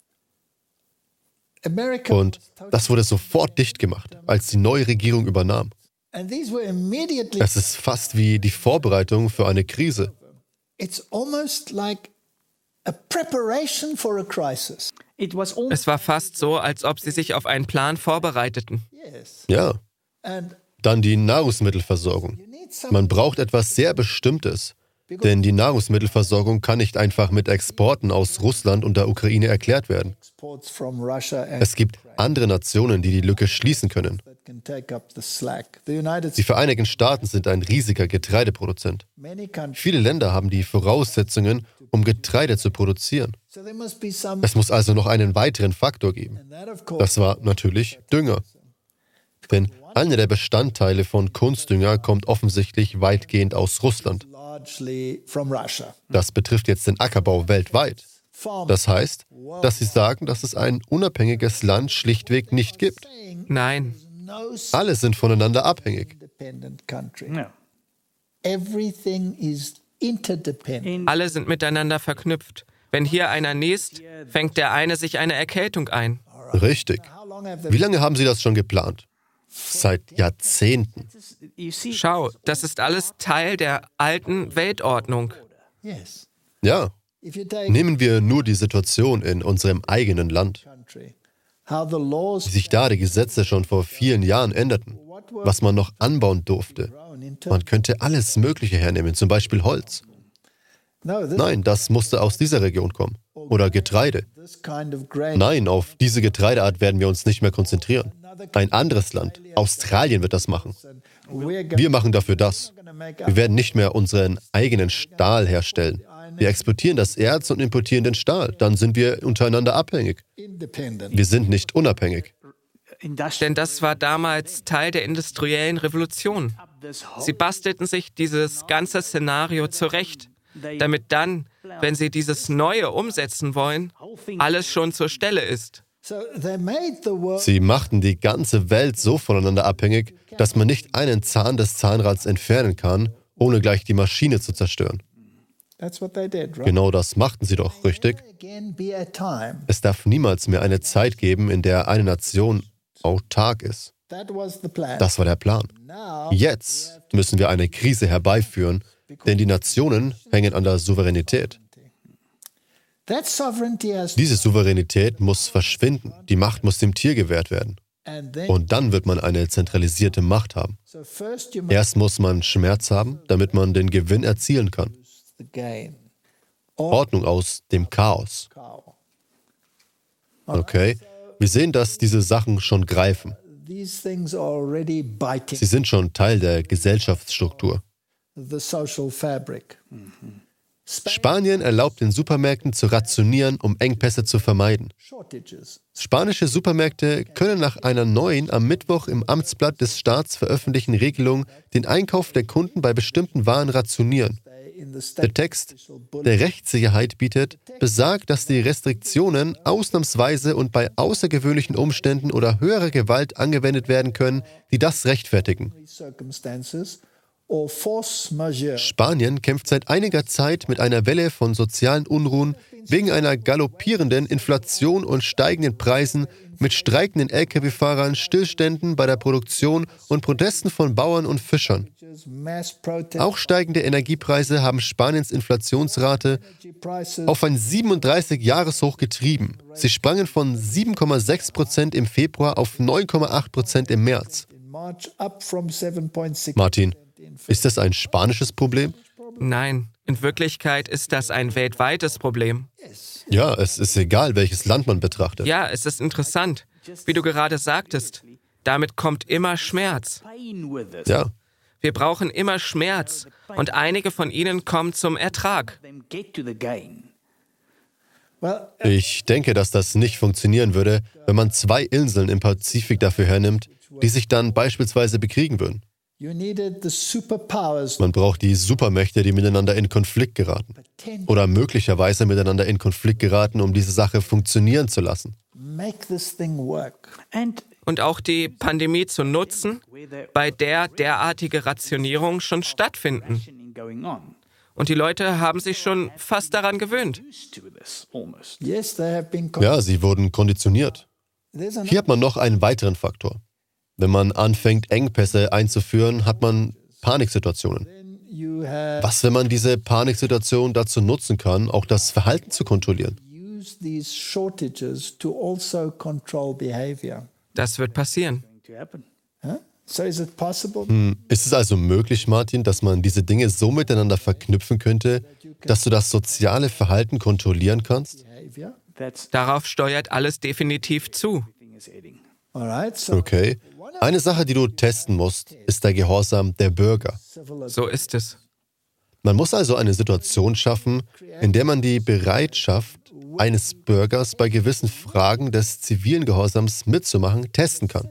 Und das wurde sofort dicht gemacht, als die neue Regierung übernahm. Es ist fast wie die Vorbereitung für eine Krise. It's almost like a preparation for a crisis. Es war fast so, als ob sie sich auf einen Plan vorbereiteten. Ja. Dann die Nahrungsmittelversorgung. Man braucht etwas sehr Bestimmtes, denn die Nahrungsmittelversorgung kann nicht einfach mit Exporten aus Russland und der Ukraine erklärt werden. Es gibt andere Nationen, die die Lücke schließen können. Die Vereinigten Staaten sind ein riesiger Getreideproduzent. Viele Länder haben die Voraussetzungen, um Getreide zu produzieren. Es muss also noch einen weiteren Faktor geben. Das war natürlich Dünger. Denn einer der Bestandteile von Kunstdünger kommt offensichtlich weitgehend aus Russland. Das betrifft jetzt den Ackerbau weltweit. Das heißt, dass Sie sagen, dass es ein unabhängiges Land schlichtweg nicht gibt. Nein. Alle sind voneinander abhängig. Alle sind miteinander verknüpft. Wenn hier einer niest, fängt der eine sich eine Erkältung ein. Richtig. Wie lange haben Sie das schon geplant? Seit Jahrzehnten. Schau, das ist alles Teil der alten Weltordnung. Ja, Nehmen wir nur die Situation in unserem eigenen Land, wie sich da die Gesetze schon vor vielen Jahren änderten, was man noch anbauen durfte. Man könnte alles Mögliche hernehmen, zum Beispiel Holz. Nein, das musste aus dieser Region kommen. Oder Getreide. Nein, auf diese Getreideart werden wir uns nicht mehr konzentrieren. Ein anderes Land, Australien, wird das machen. Wir machen dafür das. Wir werden nicht mehr unseren eigenen Stahl herstellen. Wir exportieren das Erz und importieren den Stahl. Dann sind wir untereinander abhängig. Wir sind nicht unabhängig. Denn das war damals Teil der industriellen Revolution. Sie bastelten sich dieses ganze Szenario zurecht, damit dann, wenn sie dieses Neue umsetzen wollen, alles schon zur Stelle ist. Sie machten die ganze Welt so voneinander abhängig, dass man nicht einen Zahn des Zahnrads entfernen kann, ohne gleich die Maschine zu zerstören. Genau das machten sie doch, richtig? Es darf niemals mehr eine Zeit geben, in der eine Nation autark ist. Das war der Plan. Jetzt müssen wir eine Krise herbeiführen, denn die Nationen hängen an der Souveränität. Diese Souveränität muss verschwinden. Die Macht muss dem Tier gewährt werden. Und dann wird man eine zentralisierte Macht haben. Erst muss man Schmerz haben, damit man den Gewinn erzielen kann. Ordnung aus dem Chaos. Okay, wir sehen, dass diese Sachen schon greifen. Sie sind schon Teil der Gesellschaftsstruktur. Spanien erlaubt den Supermärkten zu rationieren, um Engpässe zu vermeiden. Spanische Supermärkte können nach einer neuen, am Mittwoch im Amtsblatt des Staats veröffentlichten Regelung den Einkauf der Kunden bei bestimmten Waren rationieren. Der Text, der Rechtssicherheit bietet, besagt, dass die Restriktionen ausnahmsweise und bei außergewöhnlichen Umständen oder höherer Gewalt angewendet werden können, die das rechtfertigen. Spanien kämpft seit einiger Zeit mit einer Welle von sozialen Unruhen wegen einer galoppierenden Inflation und steigenden Preisen, mit streikenden Lkw-Fahrern, Stillständen bei der Produktion und Protesten von Bauern und Fischern. Auch steigende Energiepreise haben Spaniens Inflationsrate auf ein 37-Jahres-Hoch getrieben. Sie sprangen von 7,6% im Februar auf 9,8% im März. Martin, ist das ein spanisches Problem? Nein, in Wirklichkeit ist das ein weltweites Problem. Ja, es ist egal, welches Land man betrachtet. Ja, es ist interessant. Wie du gerade sagtest, damit kommt immer Schmerz. Ja. Wir brauchen immer Schmerz und einige von ihnen kommen zum Ertrag. Ich denke, dass das nicht funktionieren würde, wenn man 2 Inseln im Pazifik dafür hernimmt, die sich dann beispielsweise bekriegen würden. Man braucht die Supermächte, die miteinander in Konflikt geraten. Oder möglicherweise miteinander in Konflikt geraten, um diese Sache funktionieren zu lassen. Und auch die Pandemie zu nutzen, bei der derartige Rationierungen schon stattfinden. Und die Leute haben sich schon fast daran gewöhnt. Ja, sie wurden konditioniert. Hier hat man noch einen weiteren Faktor. Wenn man anfängt, Engpässe einzuführen, hat man Paniksituationen. Was, wenn man diese Paniksituation dazu nutzen kann, auch das Verhalten zu kontrollieren? Das wird passieren. Ist es also möglich, Martin, dass man diese Dinge so miteinander verknüpfen könnte, dass du das soziale Verhalten kontrollieren kannst? Darauf steuert alles definitiv zu. Okay. Eine Sache, die du testen musst, ist der Gehorsam der Bürger. So ist es. Man muss also eine Situation schaffen, in der man die Bereitschaft eines Bürgers bei gewissen Fragen des zivilen Gehorsams mitzumachen, testen kann.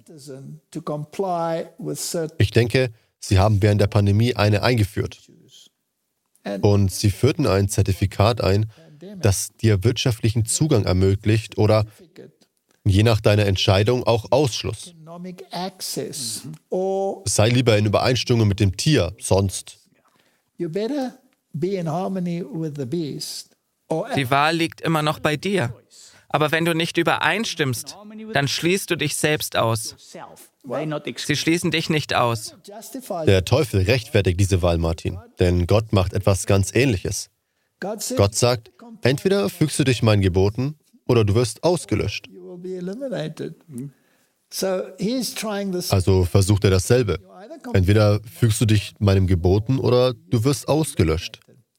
Ich denke, sie haben während der Pandemie eine eingeführt. Und sie führten ein Zertifikat ein, das dir wirtschaftlichen Zugang ermöglicht oder je nach deiner Entscheidung auch Ausschluss. Sei lieber in Übereinstimmung mit dem Tier, sonst. Die Wahl liegt immer noch bei dir. Aber wenn du nicht übereinstimmst, dann schließt du dich selbst aus. Sie schließen dich nicht aus. Der Teufel rechtfertigt diese Wahl, Martin, denn Gott macht etwas ganz Ähnliches. Gott sagt, entweder fügst du dich meinen Geboten oder du wirst ausgelöscht. Also versucht er dasselbe. Entweder fügst du dich meinen Geboten oder du wirst ausgelöscht.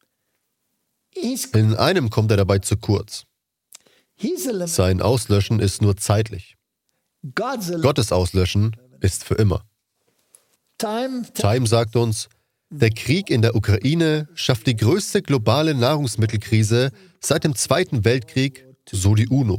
In einem kommt er dabei zu kurz. Sein Auslöschen ist nur zeitlich. Gottes Auslöschen ist für immer. Time sagt uns, der Krieg in der Ukraine schafft die größte globale Nahrungsmittelkrise seit dem Zweiten Weltkrieg, so die UNO.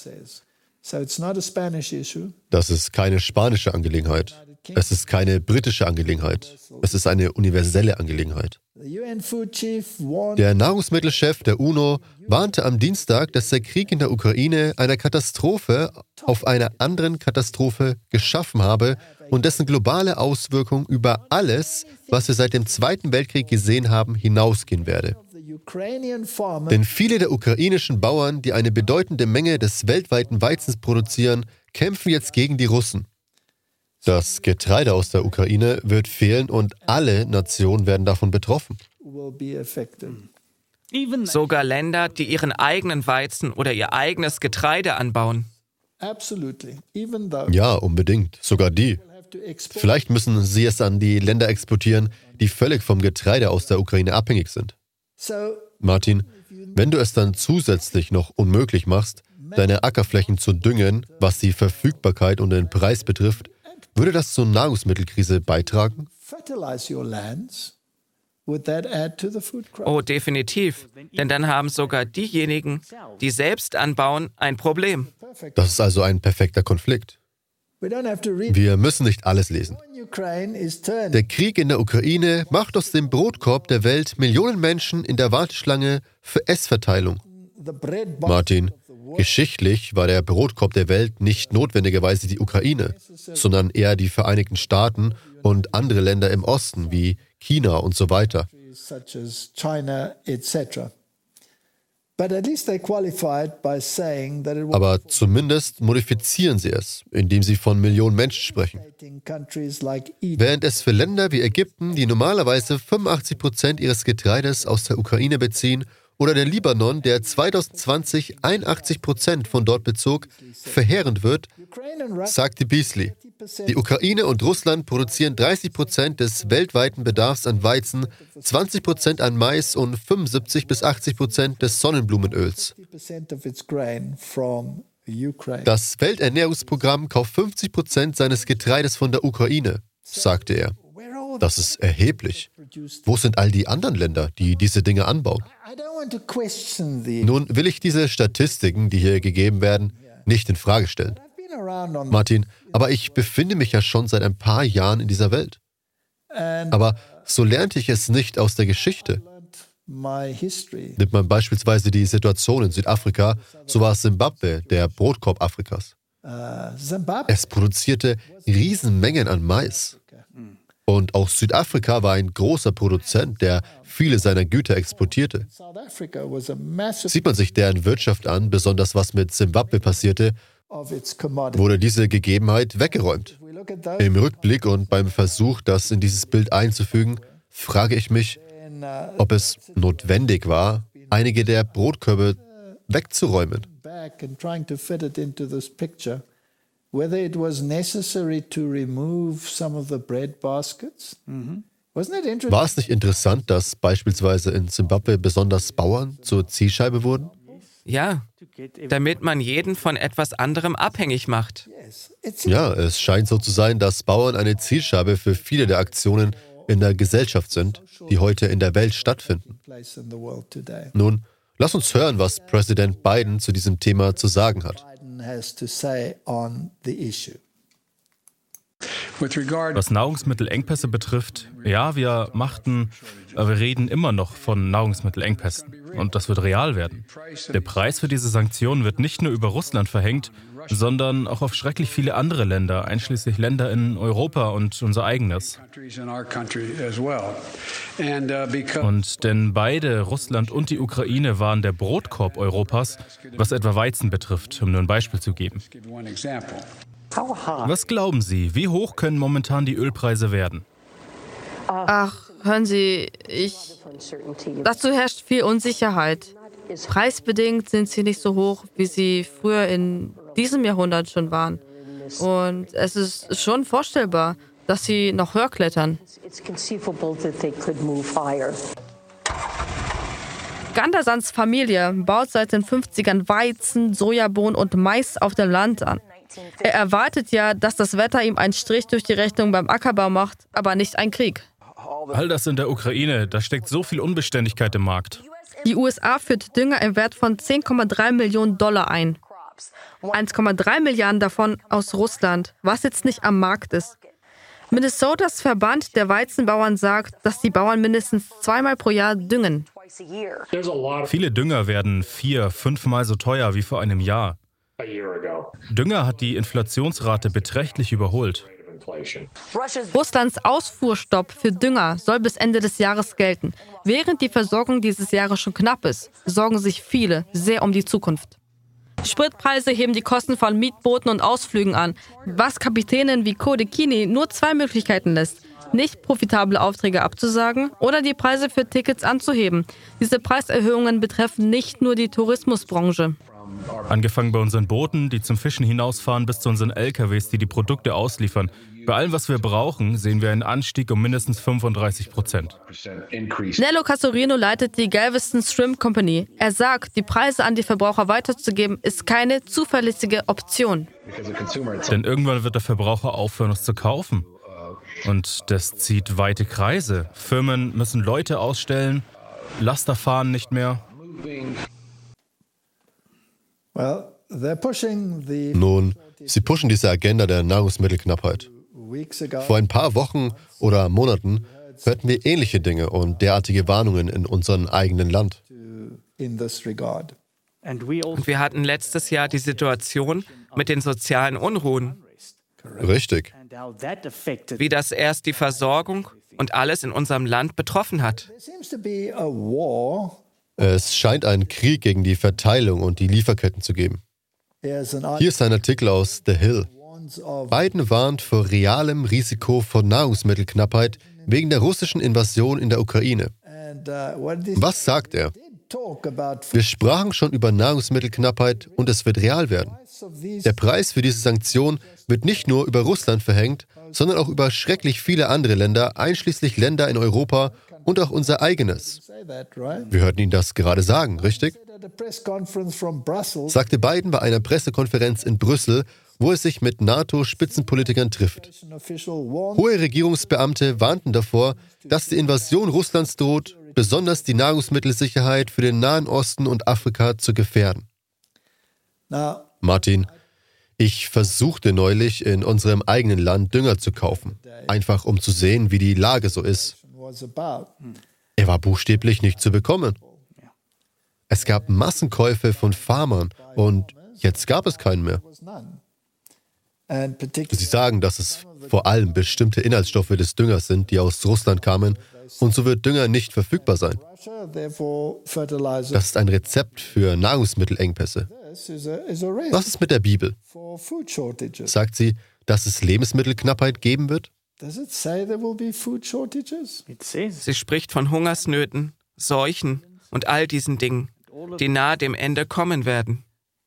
Das ist keine spanische Angelegenheit. Es ist keine britische Angelegenheit. Es ist eine universelle Angelegenheit. Der Nahrungsmittelchef der UNO warnte am Dienstag, dass der Krieg in der Ukraine eine Katastrophe auf einer anderen Katastrophe geschaffen habe und dessen globale Auswirkung über alles, was wir seit dem Zweiten Weltkrieg gesehen haben, hinausgehen werde. Denn viele der ukrainischen Bauern, die eine bedeutende Menge des weltweiten Weizens produzieren, kämpfen jetzt gegen die Russen. Das Getreide aus der Ukraine wird fehlen und alle Nationen werden davon betroffen. Sogar Länder, die ihren eigenen Weizen oder ihr eigenes Getreide anbauen. Ja, unbedingt. Sogar die. Vielleicht müssen sie es an die Länder exportieren, die völlig vom Getreide aus der Ukraine abhängig sind. Martin, wenn du es dann zusätzlich noch unmöglich machst, deine Ackerflächen zu düngen, was die Verfügbarkeit und den Preis betrifft, würde das zur Nahrungsmittelkrise beitragen? Oh, definitiv. Denn dann haben sogar diejenigen, die selbst anbauen, ein Problem. Das ist also ein perfekter Konflikt. Wir müssen nicht alles lesen. Der Krieg in der Ukraine macht aus dem Brotkorb der Welt Millionen Menschen in der Warteschlange für Essverteilung. Martin, geschichtlich war der Brotkorb der Welt nicht notwendigerweise die Ukraine, sondern eher die Vereinigten Staaten und andere Länder im Osten wie China und so weiter. Aber zumindest modifizieren sie es, indem sie von Millionen Menschen sprechen. Während es für Länder wie Ägypten, die normalerweise 85% ihres Getreides aus der Ukraine beziehen, oder der Libanon, der 2020 81% von dort bezog, verheerend wird, sagte Beasley. Die Ukraine und Russland produzieren 30% des weltweiten Bedarfs an Weizen, 20% an Mais und 75-80% des Sonnenblumenöls. Das Welternährungsprogramm kauft 50% seines Getreides von der Ukraine, sagte er. Das ist erheblich. Wo sind all die anderen Länder, die diese Dinge anbauen? Nun will ich diese Statistiken, die hier gegeben werden, nicht in Frage stellen. Martin, aber ich befinde mich ja schon seit ein paar Jahren in dieser Welt. Aber so lernte ich es nicht aus der Geschichte. Nimmt man beispielsweise die Situation in Südafrika, so war Simbabwe der Brotkorb Afrikas. Es produzierte Riesenmengen an Mais. Und auch Südafrika war ein großer Produzent, der viele seiner Güter exportierte. Sieht man sich deren Wirtschaft an, besonders was mit Simbabwe passierte, wurde diese Gegebenheit weggeräumt. Im Rückblick und beim Versuch, das in dieses Bild einzufügen, frage ich mich, ob es notwendig war, einige der Brotkörbe wegzuräumen. Whether it was necessary to remove some of the bread baskets. War es nicht interessant, dass beispielsweise in Simbabwe besonders Bauern zur Zielscheibe wurden? Ja, damit man jeden von etwas anderem abhängig macht. Ja, es scheint so zu sein, dass Bauern eine Zielscheibe für viele der Aktionen in der Gesellschaft sind, die heute in der Welt stattfinden. Nun, lass uns hören, was Präsident Biden zu diesem Thema zu sagen hat. Was Nahrungsmittelengpässe betrifft, ja, wir reden immer noch von Nahrungsmittelengpässen und das wird real werden. Der Preis für diese Sanktionen wird nicht nur über Russland verhängt, sondern auch auf schrecklich viele andere Länder, einschließlich Länder in Europa und unser eigenes. Und denn beide, Russland und die Ukraine, waren der Brotkorb Europas, was etwa Weizen betrifft, um nur ein Beispiel zu geben. Was glauben Sie, wie hoch können momentan die Ölpreise werden? Ach, hören Sie, dazu herrscht viel Unsicherheit. Preisbedingt sind sie nicht so hoch, wie sie früher in diesem Jahrhundert schon waren. Und es ist schon vorstellbar, dass sie noch höher klettern. Ghandasans Familie baut seit den 50ern Weizen, Sojabohnen und Mais auf dem Land an. Er erwartet ja, dass das Wetter ihm einen Strich durch die Rechnung beim Ackerbau macht, aber nicht einen Krieg. All das in der Ukraine, da steckt so viel Unbeständigkeit im Markt. Die USA führt Dünger im Wert von $10,3 Millionen ein. 1,3 Milliarden davon aus Russland, was jetzt nicht am Markt ist. Minnesotas Verband der Weizenbauern sagt, dass die Bauern mindestens 2-mal pro Jahr düngen. Viele Dünger werden 4-5 Mal so teuer wie vor einem Jahr. Dünger hat die Inflationsrate beträchtlich überholt. Russlands Ausfuhrstopp für Dünger soll bis Ende des Jahres gelten. Während die Versorgung dieses Jahres schon knapp ist, sorgen sich viele sehr um die Zukunft. Spritpreise heben die Kosten von Mietbooten und Ausflügen an, was Kapitänen wie Kodekini nur 2 Möglichkeiten lässt: nicht profitable Aufträge abzusagen oder die Preise für Tickets anzuheben. Diese Preiserhöhungen betreffen nicht nur die Tourismusbranche. Angefangen bei unseren Booten, die zum Fischen hinausfahren, bis zu unseren LKWs, die die Produkte ausliefern. Bei allem, was wir brauchen, sehen wir einen Anstieg um mindestens 35%. Nello Casorino leitet die Galveston Shrimp Company. Er sagt, die Preise an die Verbraucher weiterzugeben, ist keine zuverlässige Option. Denn irgendwann wird der Verbraucher aufhören, es zu kaufen. Und das zieht weite Kreise. Firmen müssen Leute ausstellen, Laster fahren nicht mehr. Nun, sie pushen diese Agenda der Nahrungsmittelknappheit. Vor ein paar Wochen oder Monaten hörten wir ähnliche Dinge und derartige Warnungen in unserem eigenen Land. Und wir hatten letztes Jahr die Situation mit den sozialen Unruhen. Richtig. Wie das erst die Versorgung und alles in unserem Land betroffen hat. Es scheint einen Krieg gegen die Verteilung und die Lieferketten zu geben. Hier ist ein Artikel aus The Hill. Biden warnt vor realem Risiko von Nahrungsmittelknappheit wegen der russischen Invasion in der Ukraine. Was sagt er? Wir sprachen schon über Nahrungsmittelknappheit und es wird real werden. Der Preis für diese Sanktion wird nicht nur über Russland verhängt, sondern auch über schrecklich viele andere Länder, einschließlich Länder in Europa und auch unser eigenes. Wir hörten ihn das gerade sagen, richtig? Sagte Biden bei einer Pressekonferenz in Brüssel, wo er sich mit NATO-Spitzenpolitikern trifft. Hohe Regierungsbeamte warnten davor, dass die Invasion Russlands droht, besonders die Nahrungsmittelsicherheit für den Nahen Osten und Afrika zu gefährden. Martin, ich versuchte neulich in unserem eigenen Land Dünger zu kaufen, einfach um zu sehen, wie die Lage so ist. Er war buchstäblich nicht zu bekommen. Es gab Massenkäufe von Farmern und jetzt gab es keinen mehr. Sie sagen, dass es vor allem bestimmte Inhaltsstoffe des Düngers sind, die aus Russland kamen, und so wird Dünger nicht verfügbar sein. Das ist ein Rezept für Nahrungsmittelengpässe. Was ist mit der Bibel? Sagt sie, dass es Lebensmittelknappheit geben wird? Sie spricht von Hungersnöten, Seuchen und all diesen Dingen, die nahe dem Ende kommen werden.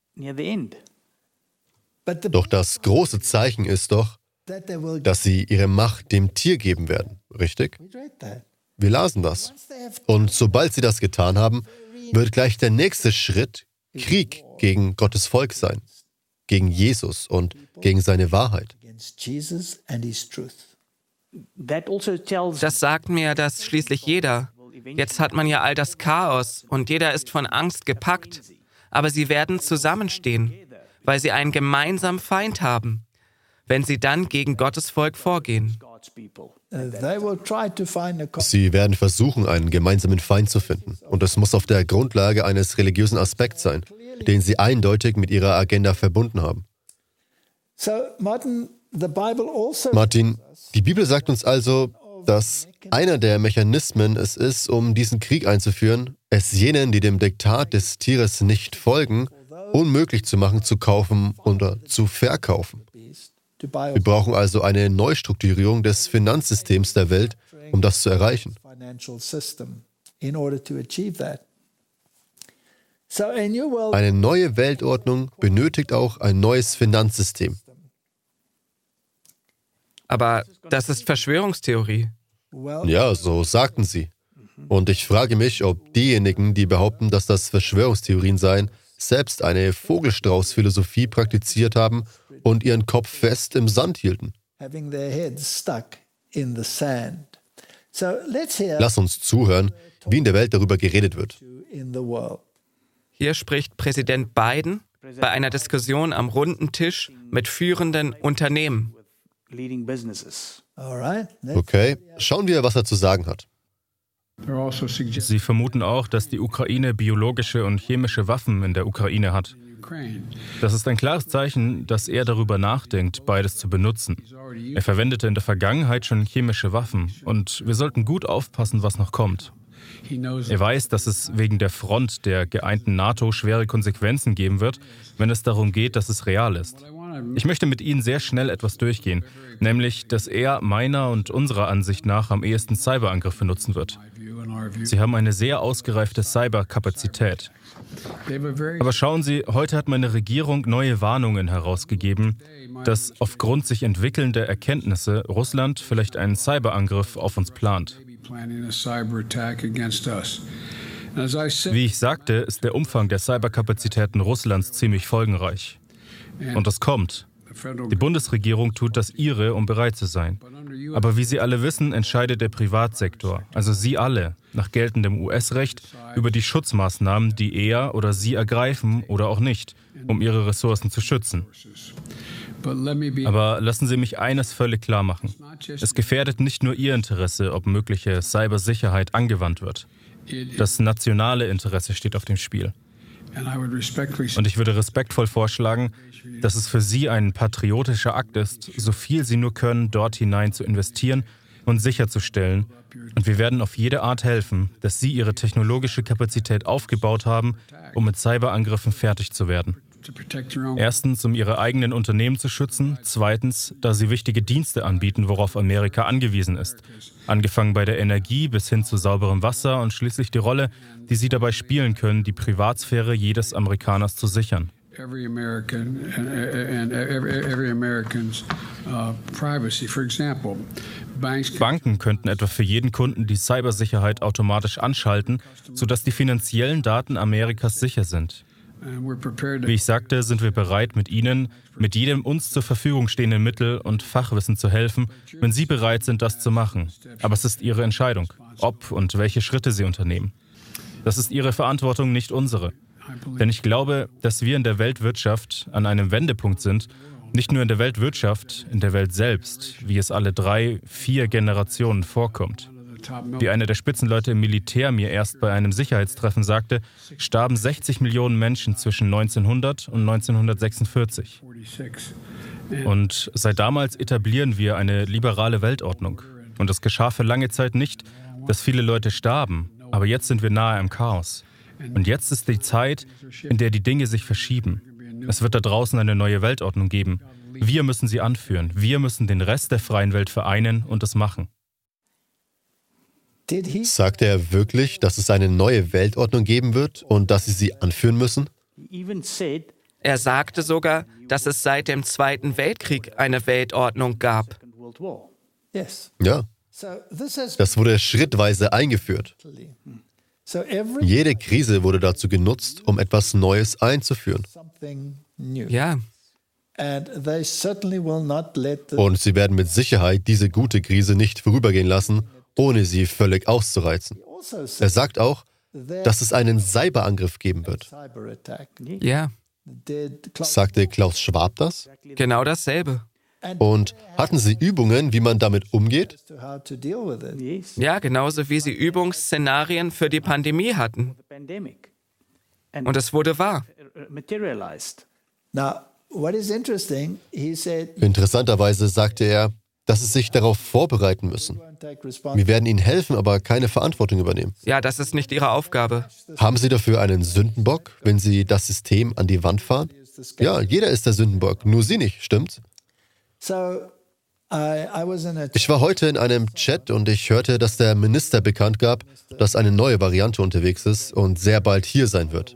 Doch das große Zeichen ist doch, dass sie ihre Macht dem Tier geben werden, richtig? Wir lasen das. Und sobald sie das getan haben, wird gleich der nächste Schritt Krieg gegen Gottes Volk sein, gegen Jesus und gegen seine Wahrheit. Das sagt mir das schließlich jeder. Jetzt hat man ja all das Chaos und jeder ist von Angst gepackt. Aber sie werden zusammenstehen, weil sie einen gemeinsamen Feind haben, wenn sie dann gegen Gottes Volk vorgehen. Sie werden versuchen, einen gemeinsamen Feind zu finden. Und es muss auf der Grundlage eines religiösen Aspekts sein, den sie eindeutig mit ihrer Agenda verbunden haben. Martin, die Bibel sagt uns also, dass einer der Mechanismen es ist, um diesen Krieg einzuführen, es jenen, die dem Diktat des Tieres nicht folgen, unmöglich zu machen, zu kaufen oder zu verkaufen. Wir brauchen also eine Neustrukturierung des Finanzsystems der Welt, um das zu erreichen. Eine neue Weltordnung benötigt auch ein neues Finanzsystem. Aber das ist Verschwörungstheorie. Ja, so sagten sie. Und ich frage mich, ob diejenigen, die behaupten, dass das Verschwörungstheorien seien, selbst eine Vogelstrauß-Philosophie praktiziert haben und ihren Kopf fest im Sand hielten. Lass uns zuhören, wie in der Welt darüber geredet wird. Hier spricht Präsident Biden bei einer Diskussion am runden Tisch mit führenden Unternehmen. Okay, schauen wir, was er zu sagen hat. Sie vermuten auch, dass die Ukraine biologische und chemische Waffen in der Ukraine hat. Das ist ein klares Zeichen, dass er darüber nachdenkt, beides zu benutzen. Er verwendete in der Vergangenheit schon chemische Waffen und wir sollten gut aufpassen, was noch kommt. Er weiß, dass es wegen der Front der geeinten NATO schwere Konsequenzen geben wird, wenn es darum geht, dass es real ist. Ich möchte mit Ihnen sehr schnell etwas durchgehen, nämlich, dass er meiner und unserer Ansicht nach am ehesten Cyberangriffe nutzen wird. Sie haben eine sehr ausgereifte Cyberkapazität. Aber schauen Sie, heute hat meine Regierung neue Warnungen herausgegeben, dass aufgrund sich entwickelnder Erkenntnisse Russland vielleicht einen Cyberangriff auf uns plant. Wie ich sagte, ist der Umfang der Cyberkapazitäten Russlands ziemlich folgenreich. Und das kommt. Die Bundesregierung tut das ihre, um bereit zu sein. Aber wie Sie alle wissen, entscheidet der Privatsektor, also Sie alle, nach geltendem US-Recht, über die Schutzmaßnahmen, die er oder sie ergreifen oder auch nicht, um ihre Ressourcen zu schützen. Aber lassen Sie mich eines völlig klar machen. Es gefährdet nicht nur Ihr Interesse, ob mögliche Cybersicherheit angewandt wird. Das nationale Interesse steht auf dem Spiel. Und ich würde respektvoll vorschlagen, dass es für Sie ein patriotischer Akt ist, so viel Sie nur können, dort hinein zu investieren und sicherzustellen. Und wir werden auf jede Art helfen, dass Sie Ihre technologische Kapazität aufgebaut haben, um mit Cyberangriffen fertig zu werden. Erstens, um Ihre eigenen Unternehmen zu schützen. Zweitens, da Sie wichtige Dienste anbieten, worauf Amerika angewiesen ist. Angefangen bei der Energie bis hin zu sauberem Wasser und schließlich die Rolle, die Sie dabei spielen können, die Privatsphäre jedes Amerikaners zu sichern. Banken könnten etwa für jeden Kunden die Cybersicherheit automatisch anschalten, sodass die finanziellen Daten Amerikas sicher sind. Wie ich sagte, sind wir bereit, mit Ihnen, mit jedem uns zur Verfügung stehenden Mittel und Fachwissen zu helfen, wenn Sie bereit sind, das zu machen. Aber es ist Ihre Entscheidung, ob und welche Schritte Sie unternehmen. Das ist Ihre Verantwortung, nicht unsere. Denn ich glaube, dass wir in der Weltwirtschaft an einem Wendepunkt sind, nicht nur in der Weltwirtschaft, in der Welt selbst, wie es alle 3, 4 Generationen vorkommt. Wie einer der Spitzenleute im Militär mir erst bei einem Sicherheitstreffen sagte, starben 60 Millionen Menschen zwischen 1900 und 1946. Und seit damals etablieren wir eine liberale Weltordnung. Und es geschah für lange Zeit nicht, dass viele Leute starben, aber jetzt sind wir nahe am Chaos. Und jetzt ist die Zeit, in der die Dinge sich verschieben. Es wird da draußen eine neue Weltordnung geben. Wir müssen sie anführen. Wir müssen den Rest der freien Welt vereinen und es machen. Sagt er wirklich, dass es eine neue Weltordnung geben wird und dass sie sie anführen müssen? Er sagte sogar, dass es seit dem Zweiten Weltkrieg eine Weltordnung gab. Ja, das wurde schrittweise eingeführt. Jede Krise wurde dazu genutzt, um etwas Neues einzuführen. Ja. Und sie werden mit Sicherheit diese gute Krise nicht vorübergehen lassen, ohne sie völlig auszureizen. Er sagt auch, dass es einen Cyberangriff geben wird. Ja. Sagte Klaus Schwab das? Genau dasselbe. Und hatten Sie Übungen, wie man damit umgeht? Ja, genauso wie sie Übungsszenarien für die Pandemie hatten. Und es wurde wahr. Interessanterweise sagte er, dass sie sich darauf vorbereiten müssen. Wir werden ihnen helfen, aber keine Verantwortung übernehmen. Ja, das ist nicht ihre Aufgabe. Haben Sie dafür einen Sündenbock, wenn Sie das System an die Wand fahren? Ja, jeder ist der Sündenbock, nur Sie nicht, stimmt's? Ich war heute in einem Chat und ich hörte, dass der Minister bekannt gab, dass eine neue Variante unterwegs ist und sehr bald hier sein wird.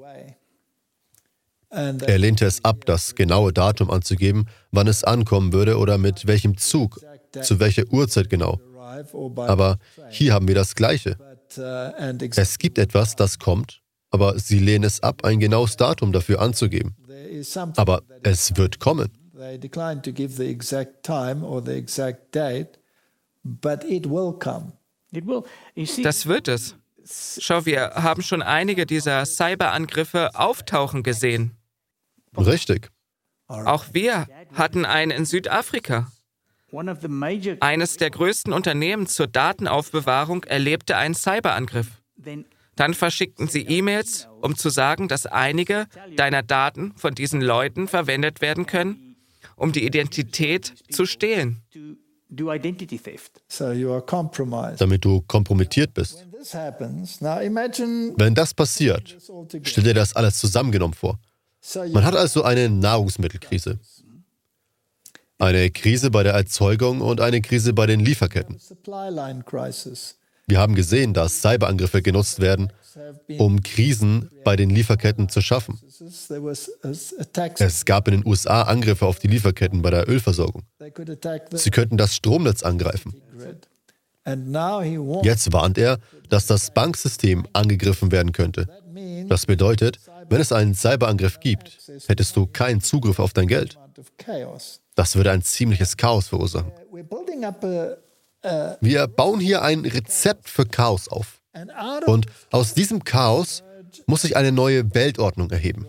Er lehnte es ab, das genaue Datum anzugeben, wann es ankommen würde oder mit welchem Zug, zu welcher Uhrzeit genau. Aber hier haben wir das Gleiche. Es gibt etwas, das kommt, aber sie lehnen es ab, ein genaues Datum dafür anzugeben. Aber es wird kommen. They decline to give the exact time or the exact date, but it will come. Das wird es. Schau, wir haben schon einige dieser Cyberangriffe auftauchen gesehen. Richtig. Auch wir hatten einen in Südafrika. Eines der größten Unternehmen zur Datenaufbewahrung erlebte einen Cyberangriff. Dann verschickten sie E-Mails, um zu sagen, dass einige deiner Daten von diesen Leuten verwendet werden können, um die Identität zu stehlen. Damit du kompromittiert bist. Wenn das passiert, stell dir das alles zusammengenommen vor. Man hat also eine Nahrungsmittelkrise. Eine Krise bei der Erzeugung und eine Krise bei den Lieferketten. Wir haben gesehen, dass Cyberangriffe genutzt werden, um Krisen bei den Lieferketten zu schaffen. Es gab in den USA Angriffe auf die Lieferketten bei der Ölversorgung. Sie könnten das Stromnetz angreifen. Jetzt warnt er, dass das Banksystem angegriffen werden könnte. Das bedeutet, wenn es einen Cyberangriff gibt, hättest du keinen Zugriff auf dein Geld. Das würde ein ziemliches Chaos verursachen. Wir bauen hier ein Rezept für Chaos auf. Und aus diesem Chaos muss sich eine neue Weltordnung erheben.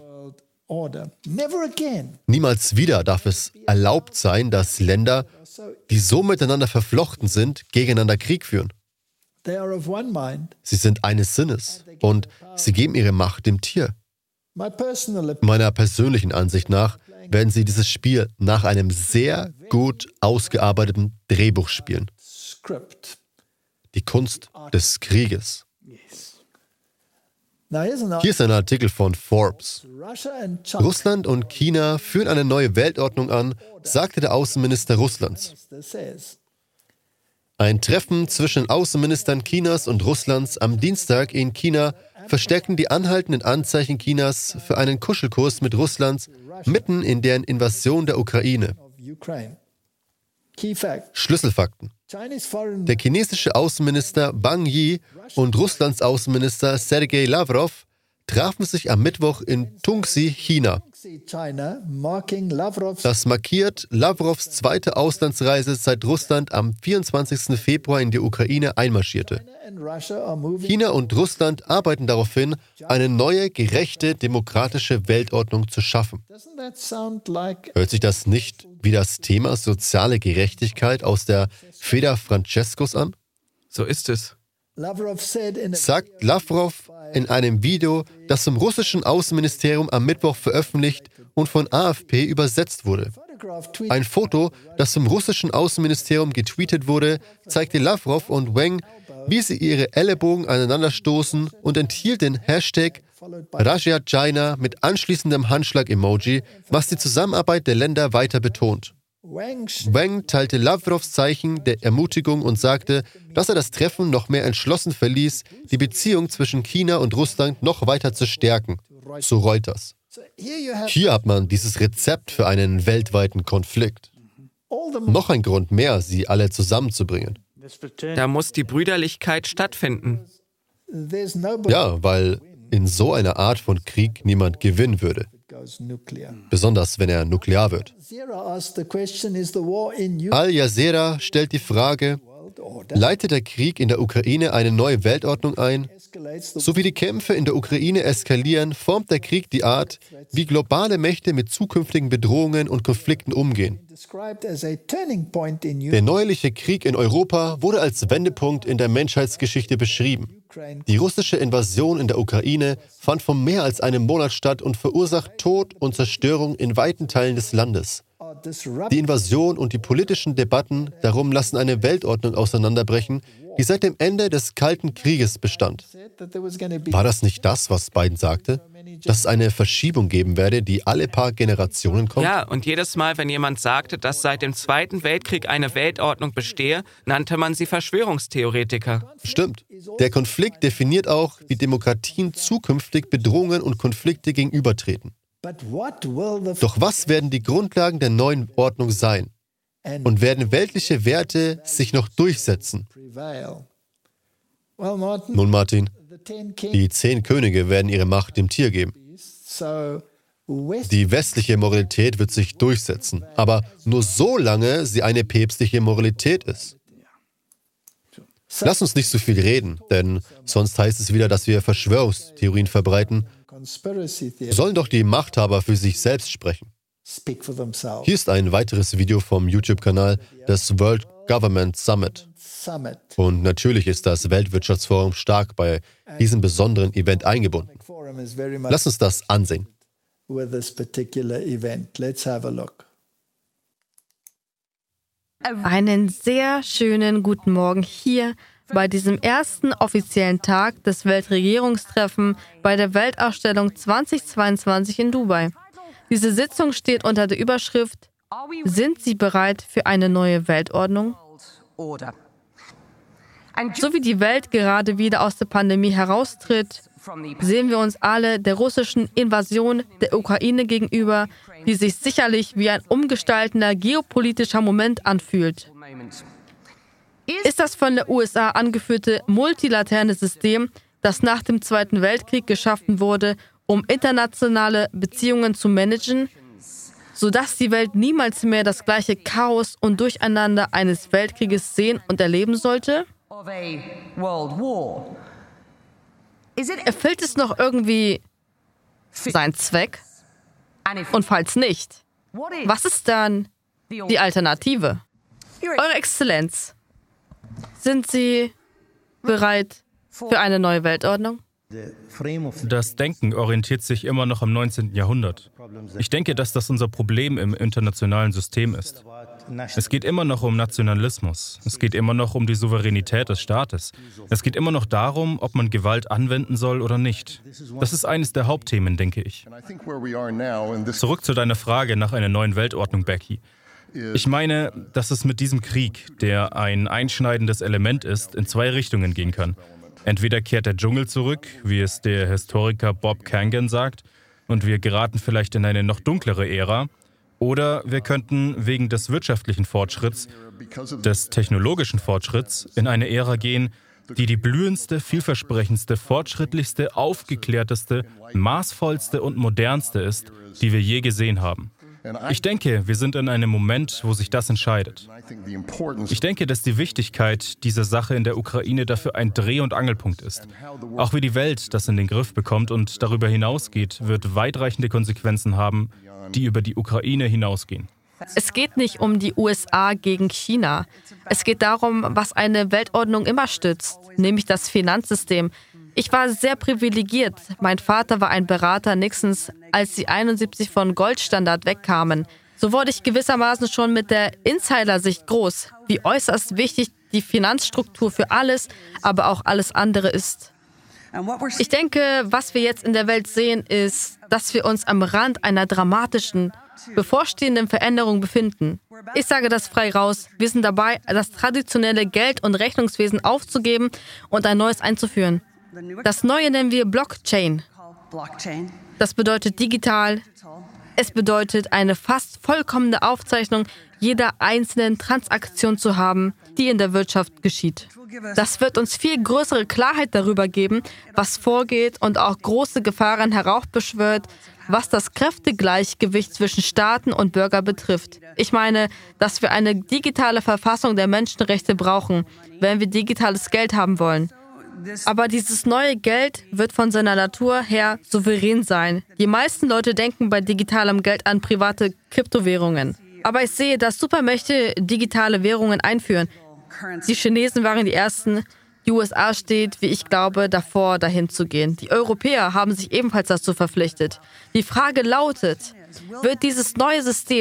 Niemals wieder darf es erlaubt sein, dass Länder, die so miteinander verflochten sind, gegeneinander Krieg führen. Sie sind eines Sinnes und sie geben ihre Macht dem Tier. Meiner persönlichen Ansicht nach werden sie dieses Spiel nach einem sehr gut ausgearbeiteten Drehbuch spielen. Die Kunst des Krieges. Hier ist ein Artikel von Forbes. Russland und China führen eine neue Weltordnung an, sagte der Außenminister Russlands. Ein Treffen zwischen Außenministern Chinas und Russlands am Dienstag in China verstärkten die anhaltenden Anzeichen Chinas für einen Kuschelkurs mit Russlands mitten in deren Invasion der Ukraine. Schlüsselfakten. Der chinesische Außenminister Wang Yi und Russlands Außenminister Sergei Lavrov trafen sich am Mittwoch in Tunxi, China. Das markiert Lavrovs zweite Auslandsreise, seit Russland am 24. Februar in die Ukraine einmarschierte. China und Russland arbeiten darauf hin, eine neue, gerechte, demokratische Weltordnung zu schaffen. Hört sich das nicht wie das Thema soziale Gerechtigkeit aus der Feder Francescos an? So ist es. Sagt Lavrov in einem Video, das vom russischen Außenministerium am Mittwoch veröffentlicht und von AFP übersetzt wurde. Ein Foto, das vom russischen Außenministerium getweetet wurde, zeigte Lavrov und Wang, wie sie ihre Ellenbogen aneinanderstoßen und enthielt den Hashtag Russia China mit anschließendem Handschlag-Emoji, was die Zusammenarbeit der Länder weiter betont. Wang teilte Lavrovs Zeichen der Ermutigung und sagte, dass er das Treffen noch mehr entschlossen verließ, die Beziehung zwischen China und Russland noch weiter zu stärken, so Reuters. Hier hat man dieses Rezept für einen weltweiten Konflikt. Noch ein Grund mehr, sie alle zusammenzubringen. Da muss die Brüderlichkeit stattfinden. Ja, weil in so einer Art von Krieg niemand gewinnen würde. Besonders wenn er nuklear wird. Al Jazeera stellt die Frage, leitet der Krieg in der Ukraine eine neue Weltordnung ein? So wie die Kämpfe in der Ukraine eskalieren, formt der Krieg die Art, wie globale Mächte mit zukünftigen Bedrohungen und Konflikten umgehen. Der neuliche Krieg in Europa wurde als Wendepunkt in der Menschheitsgeschichte beschrieben. Die russische Invasion in der Ukraine fand vor mehr als einem Monat statt und verursacht Tod und Zerstörung in weiten Teilen des Landes. Die Invasion und die politischen Debatten darum lassen eine Weltordnung auseinanderbrechen, die seit dem Ende des Kalten Krieges bestand. War das nicht das, was Biden sagte? Dass es eine Verschiebung geben werde, die alle paar Generationen kommt? Ja, und jedes Mal, wenn jemand sagte, dass seit dem Zweiten Weltkrieg eine Weltordnung bestehe, nannte man sie Verschwörungstheoretiker. Stimmt. Der Konflikt definiert auch, wie Demokratien zukünftig Bedrohungen und Konflikte gegenübertreten. Doch was werden die Grundlagen der neuen Ordnung sein? Und werden weltliche Werte sich noch durchsetzen? Nun, Martin, die 10 Könige werden ihre Macht dem Tier geben. Die westliche Moralität wird sich durchsetzen, aber nur solange sie eine päpstliche Moralität ist. Lass uns nicht so viel reden, denn sonst heißt es wieder, dass wir Verschwörungstheorien verbreiten. Sollen doch die Machthaber für sich selbst sprechen. Hier ist ein weiteres Video vom YouTube-Kanal des World Government Summit. Und natürlich ist das Weltwirtschaftsforum stark bei diesem besonderen Event eingebunden. Lass uns das ansehen. Einen sehr schönen guten Morgen hier bei diesem ersten offiziellen Tag des Weltregierungstreffens bei der Weltausstellung 2022 in Dubai. Diese Sitzung steht unter der Überschrift: Sind Sie bereit für eine neue Weltordnung? So wie die Welt gerade wieder aus der Pandemie heraustritt, sehen wir uns alle der russischen Invasion der Ukraine gegenüber, die sich sicherlich wie ein umgestaltender geopolitischer Moment anfühlt. Ist das von der USA angeführte multilaterale System, das nach dem Zweiten Weltkrieg geschaffen wurde, um internationale Beziehungen zu managen, sodass die Welt niemals mehr das gleiche Chaos und Durcheinander eines Weltkrieges sehen und erleben sollte? Erfüllt es noch irgendwie seinen Zweck? Und falls nicht, was ist dann die Alternative? Eure Exzellenz, sind Sie bereit für eine neue Weltordnung? Das Denken orientiert sich immer noch am 19. Jahrhundert. Ich denke, dass das unser Problem im internationalen System ist. Es geht immer noch um Nationalismus. Es geht immer noch um die Souveränität des Staates. Es geht immer noch darum, ob man Gewalt anwenden soll oder nicht. Das ist eines der Hauptthemen, denke ich. Zurück zu deiner Frage nach einer neuen Weltordnung, Becky. Ich meine, dass es mit diesem Krieg, der ein einschneidendes Element ist, in 2 Richtungen gehen kann. Entweder kehrt der Dschungel zurück, wie es der Historiker Bob Kangan sagt, und wir geraten vielleicht in eine noch dunklere Ära, oder wir könnten wegen des wirtschaftlichen Fortschritts, des technologischen Fortschritts in eine Ära gehen, die die blühendste, vielversprechendste, fortschrittlichste, aufgeklärteste, maßvollste und modernste ist, die wir je gesehen haben. Ich denke, wir sind in einem Moment, wo sich das entscheidet. Ich denke, dass die Wichtigkeit dieser Sache in der Ukraine dafür ein Dreh- und Angelpunkt ist. Auch wie die Welt das in den Griff bekommt und darüber hinausgeht, wird weitreichende Konsequenzen haben, die über die Ukraine hinausgehen. Es geht nicht um die USA gegen China. Es geht darum, was eine Weltordnung immer stützt, nämlich das Finanzsystem. Ich war sehr privilegiert. Mein Vater war ein Berater Nixons, als sie 1971 von Goldstandard wegkamen. So wurde ich gewissermaßen schon mit der Insider-Sicht groß, wie äußerst wichtig die Finanzstruktur für alles, aber auch alles andere ist. Ich denke, was wir jetzt in der Welt sehen, ist, dass wir uns am Rand einer dramatischen, bevorstehenden Veränderung befinden. Ich sage das frei raus. Wir sind dabei, das traditionelle Geld- und Rechnungswesen aufzugeben und ein neues einzuführen. Das Neue nennen wir Blockchain. Das bedeutet digital. Es bedeutet, eine fast vollkommene Aufzeichnung jeder einzelnen Transaktion zu haben, die in der Wirtschaft geschieht. Das wird uns viel größere Klarheit darüber geben, was vorgeht und auch große Gefahren heraufbeschwört, was das Kräftegleichgewicht zwischen Staaten und Bürgern betrifft. Ich meine, dass wir eine digitale Verfassung der Menschenrechte brauchen, wenn wir digitales Geld haben wollen. Aber dieses neue Geld wird von seiner Natur her souverän sein. Die meisten Leute denken bei digitalem Geld an private Kryptowährungen. Aber ich sehe, dass Supermächte digitale Währungen einführen. Die Chinesen waren die Ersten. Die USA steht, wie ich glaube, davor, dahin zu gehen. Die Europäer haben sich ebenfalls dazu verpflichtet. Die Frage lautet, wird dieses neue System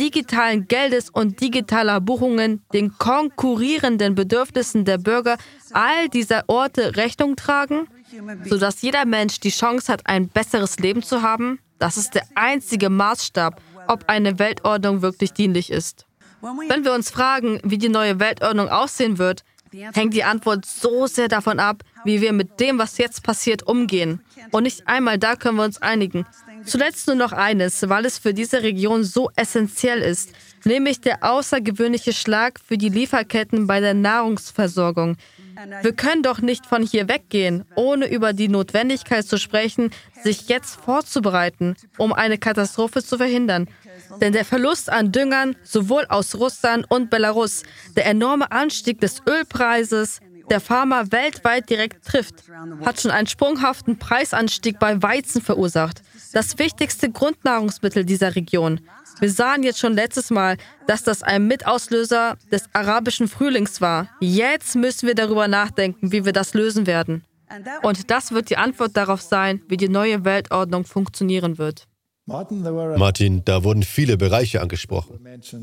digitalen Geldes und digitaler Buchungen den konkurrierenden Bedürfnissen der Bürger all dieser Orte Rechnung tragen, sodass jeder Mensch die Chance hat, ein besseres Leben zu haben? Das ist der einzige Maßstab, ob eine Weltordnung wirklich dienlich ist. Wenn wir uns fragen, wie die neue Weltordnung aussehen wird, hängt die Antwort so sehr davon ab, wie wir mit dem, was jetzt passiert, umgehen. Und nicht einmal da können wir uns einigen. Zuletzt nur noch eines, weil es für diese Region so essentiell ist, nämlich der außergewöhnliche Schlag für die Lieferketten bei der Nahrungsversorgung. Wir können doch nicht von hier weggehen, ohne über die Notwendigkeit zu sprechen, sich jetzt vorzubereiten, um eine Katastrophe zu verhindern. Denn der Verlust an Düngern, sowohl aus Russland und Belarus, der enorme Anstieg des Ölpreises, der Farmer weltweit direkt trifft, hat schon einen sprunghaften Preisanstieg bei Weizen verursacht. Das wichtigste Grundnahrungsmittel dieser Region. Wir sahen jetzt schon letztes Mal, dass das ein Mitauslöser des arabischen Frühlings war. Jetzt müssen wir darüber nachdenken, wie wir das lösen werden. Und das wird die Antwort darauf sein, wie die neue Weltordnung funktionieren wird. Martin, da wurden viele Bereiche angesprochen.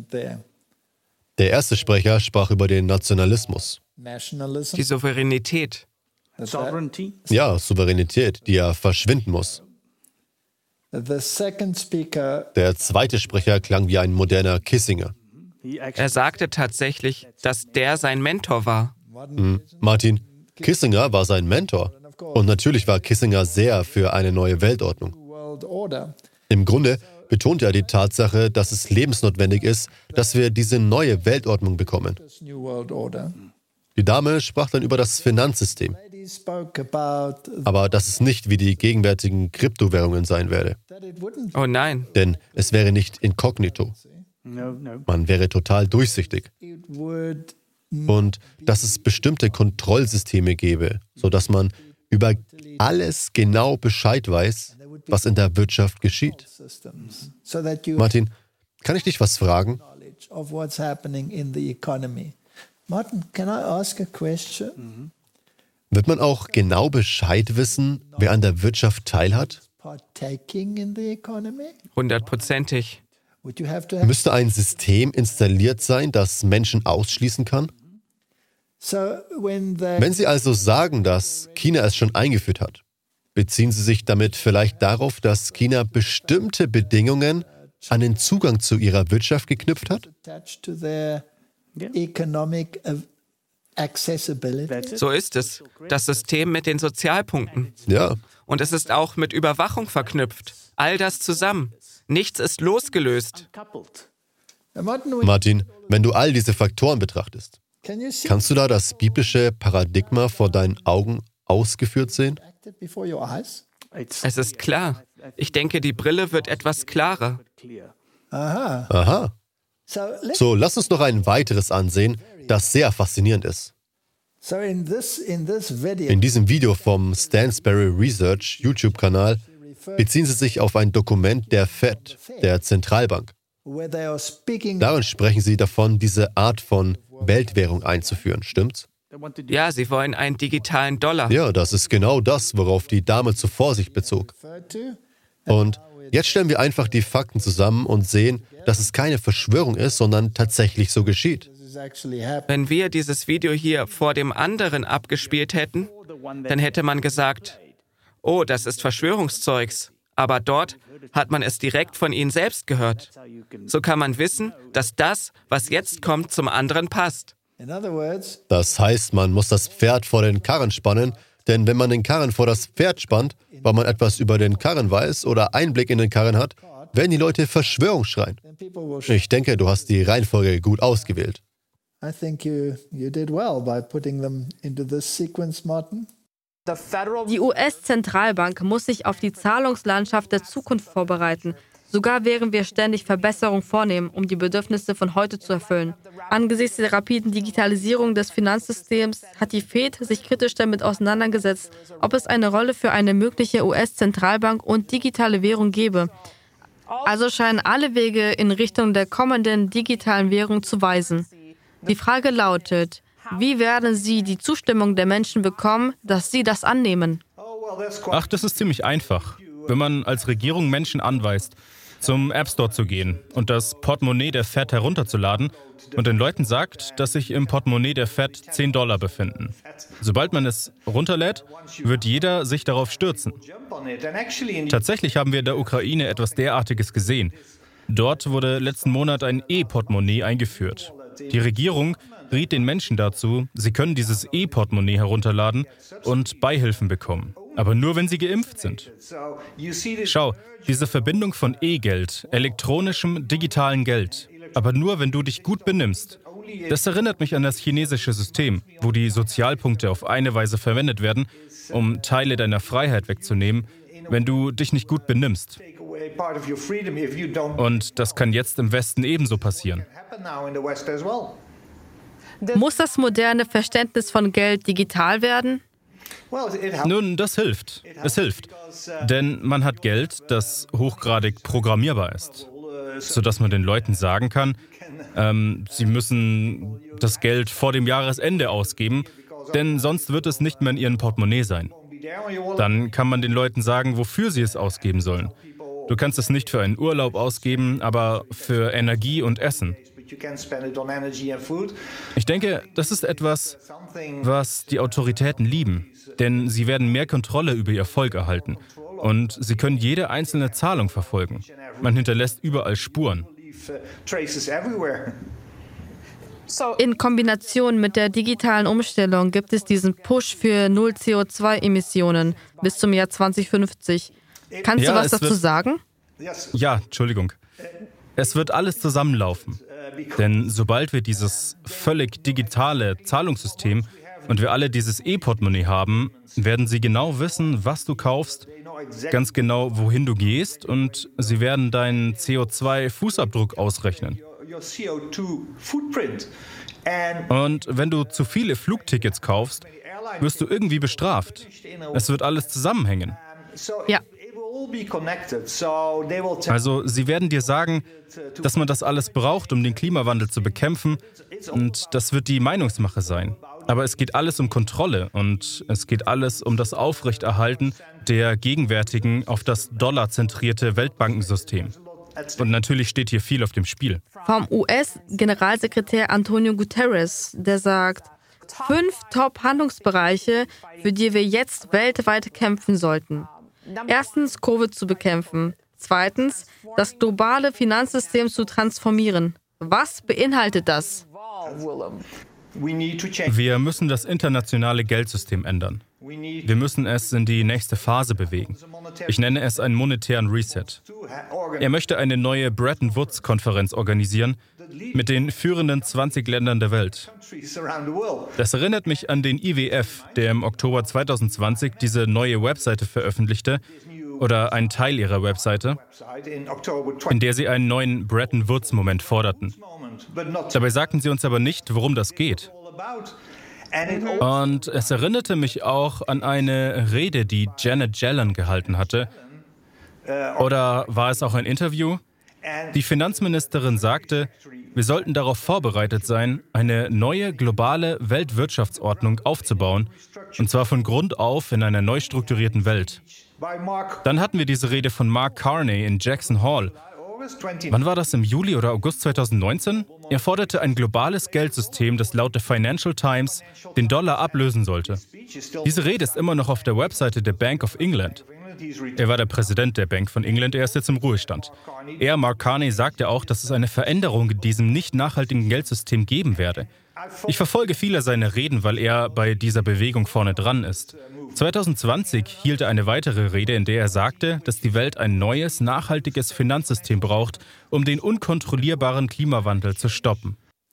Der erste Sprecher sprach über den Nationalismus. Die Souveränität. Ja, Souveränität, die ja verschwinden muss. Der zweite Sprecher klang wie ein moderner Kissinger. Er sagte tatsächlich, dass der sein Mentor war. Martin, Kissinger war sein Mentor. Und natürlich war Kissinger sehr für eine neue Weltordnung. Im Grunde betont er die Tatsache, dass es lebensnotwendig ist, dass wir diese neue Weltordnung bekommen. Die Dame sprach dann über das Finanzsystem. Aber dass es nicht wie die gegenwärtigen Kryptowährungen sein werde. Oh nein. Denn es wäre nicht inkognito. Man wäre total durchsichtig. Und dass es bestimmte Kontrollsysteme gäbe, sodass man über alles genau Bescheid weiß, was in der Wirtschaft geschieht. Martin, kann ich dich was fragen? Martin, can I ask a question? Wird man auch genau Bescheid wissen, wer an der Wirtschaft teilhat? Partaking in the economy? 100%ig. Would you have to have Müsste ein System installiert sein, das Menschen ausschließen kann? Wenn Sie also sagen, dass China es schon eingeführt hat, beziehen Sie sich damit vielleicht darauf, dass China bestimmte Bedingungen an den Zugang zu ihrer Wirtschaft geknüpft hat? attached to their economic accessibility? So ist es. Das System mit den Sozialpunkten. Ja. Und es ist auch mit Überwachung verknüpft. All das zusammen. Nichts ist losgelöst. Martin, wenn du all diese Faktoren betrachtest, Can you see kannst du da das biblische Paradigma vor deinen Augen ausgeführt sehen? it before your eyes? Es ist klar. Ich denke, die Brille wird etwas klarer. Aha. So, lass uns noch ein weiteres ansehen, das sehr faszinierend ist. So in this video, In diesem Video vom Stansberry Research YouTube-Kanal beziehen sie sich auf ein Dokument der Fed, der Zentralbank. where they are speaking Darin sprechen sie davon, diese Art von Weltwährung einzuführen, stimmt's? Ja, sie wollen einen digitalen Dollar. Ja, das ist genau das, worauf die Dame zuvor sich bezog. to, Und jetzt stellen wir einfach die Fakten zusammen und sehen, dass es keine Verschwörung ist, sondern tatsächlich so geschieht. is actually happening. Wenn wir dieses Video hier vor dem anderen abgespielt hätten, dann hätte man gesagt, oh, das ist Verschwörungszeugs. Aber dort hat man es direkt von ihnen selbst gehört. So kann man wissen, dass das, was jetzt kommt, zum anderen passt. In other words, Das heißt, man muss das Pferd vor den Karren spannen, denn wenn man den Karren vor das Pferd spannt, weil man etwas über den Karren weiß oder Einblick in den Karren hat, werden die Leute Verschwörung schreien. then people will. Ich denke, du hast die Reihenfolge gut ausgewählt. I think you did well by putting them into this sequence, Martin. Die US-Zentralbank muss sich auf die Zahlungslandschaft der Zukunft vorbereiten, sogar während wir ständig Verbesserungen vornehmen, um die Bedürfnisse von heute zu erfüllen. Angesichts der rapiden Digitalisierung des Finanzsystems hat die Fed sich kritisch damit auseinandergesetzt, ob es eine Rolle für eine mögliche US-Zentralbank und digitale Währung gäbe. Also scheinen alle Wege in Richtung der kommenden digitalen Währung zu weisen. Die Frage lautet, wie werden Sie die Zustimmung der Menschen bekommen, dass sie das annehmen? Ach, das ist ziemlich einfach. Wenn man als Regierung Menschen anweist, zum App Store zu gehen und das Portemonnaie der Fed herunterzuladen und den Leuten sagt, dass sich im Portemonnaie der Fed $10 befinden. Sobald man es runterlädt, wird jeder sich darauf stürzen. Tatsächlich haben wir in der Ukraine etwas derartiges gesehen. Dort wurde letzten Monat ein E-Portemonnaie eingeführt. Die Regierung riet den Menschen dazu, sie können dieses E-Portemonnaie herunterladen und Beihilfen bekommen. Aber nur, wenn sie geimpft sind. Schau, diese Verbindung von E-Geld, elektronischem, digitalen Geld, aber nur, wenn du dich gut benimmst. Das erinnert mich an das chinesische System, wo die Sozialpunkte auf eine Weise verwendet werden, um Teile deiner Freiheit wegzunehmen, wenn du dich nicht gut benimmst. Und das kann jetzt im Westen ebenso passieren. Muss das moderne Verständnis von Geld digital werden? Nun, das hilft. Es hilft. Denn man hat Geld, das hochgradig programmierbar ist, sodass man den Leuten sagen kann, sie müssen das Geld vor dem Jahresende ausgeben, denn sonst wird es nicht mehr in ihrem Portemonnaie sein. Dann kann man den Leuten sagen, wofür sie es ausgeben sollen. Du kannst es nicht für einen Urlaub ausgeben, aber für Energie und Essen. Ich denke, das ist etwas, was die Autoritäten lieben, denn sie werden mehr Kontrolle über ihr Volk erhalten und sie können jede einzelne Zahlung verfolgen. Man hinterlässt überall Spuren. In Kombination mit der digitalen Umstellung gibt es diesen Push für Null CO2-Emissionen bis zum Jahr 2050. Kannst du was dazu sagen? Ja, Entschuldigung. Es wird alles zusammenlaufen. Denn sobald wir dieses völlig digitale Zahlungssystem und wir alle dieses E-Portemonnaie haben, werden sie genau wissen, was du kaufst, ganz genau, wohin du gehst und sie werden deinen CO2-Fußabdruck ausrechnen. Und wenn du zu viele Flugtickets kaufst, wirst du irgendwie bestraft. Es wird alles zusammenhängen. Ja. Also sie werden dir sagen, dass man das alles braucht, um den Klimawandel zu bekämpfen und das wird die Meinungsmache sein. Aber es geht alles um Kontrolle und es geht alles um das Aufrechterhalten der gegenwärtigen, auf das Dollar zentrierte Weltbankensystem. Und natürlich steht hier viel auf dem Spiel. Vom US-Generalsekretär Antonio Guterres, der sagt, 5 Top-Handlungsbereiche, für die wir jetzt weltweit kämpfen sollten. Erstens, Covid zu bekämpfen. Zweitens, das globale Finanzsystem zu transformieren. Was beinhaltet das? Wir müssen das internationale Geldsystem ändern. Wir müssen es in die nächste Phase bewegen. Ich nenne es einen monetären Reset. Er möchte eine neue Bretton Woods-Konferenz organisieren mit den führenden 20 Ländern der Welt. Das erinnert mich an den IWF, der im Oktober 2020 diese neue Webseite veröffentlichte, oder einen Teil ihrer Webseite, in der sie einen neuen Bretton Woods-Moment forderten. Dabei sagten sie uns aber nicht, worum das geht. Und es erinnerte mich auch an eine Rede, die Janet Yellen gehalten hatte. Oder war es auch ein Interview? Die Finanzministerin sagte, wir sollten darauf vorbereitet sein, eine neue globale Weltwirtschaftsordnung aufzubauen, und zwar von Grund auf in einer neu strukturierten Welt. Dann hatten wir diese Rede von Mark Carney in Jackson Hall. Wann war das, im Juli oder August 2019? Er forderte ein globales Geldsystem, das laut der Financial Times den Dollar ablösen sollte. Diese Rede ist immer noch auf der Webseite der Bank of England. Er war der Präsident der Bank von England, er ist jetzt im Ruhestand. Mark Carney, sagte auch, dass es eine Veränderung in diesem nicht nachhaltigen Geldsystem geben werde. Ich verfolge viele seiner Reden, weil er bei dieser Bewegung vorne dran ist. 2020 hielt er eine weitere Rede, in der er sagte, dass die Welt ein neues, nachhaltiges Finanzsystem braucht, um den unkontrollierbaren Klimawandel zu stoppen.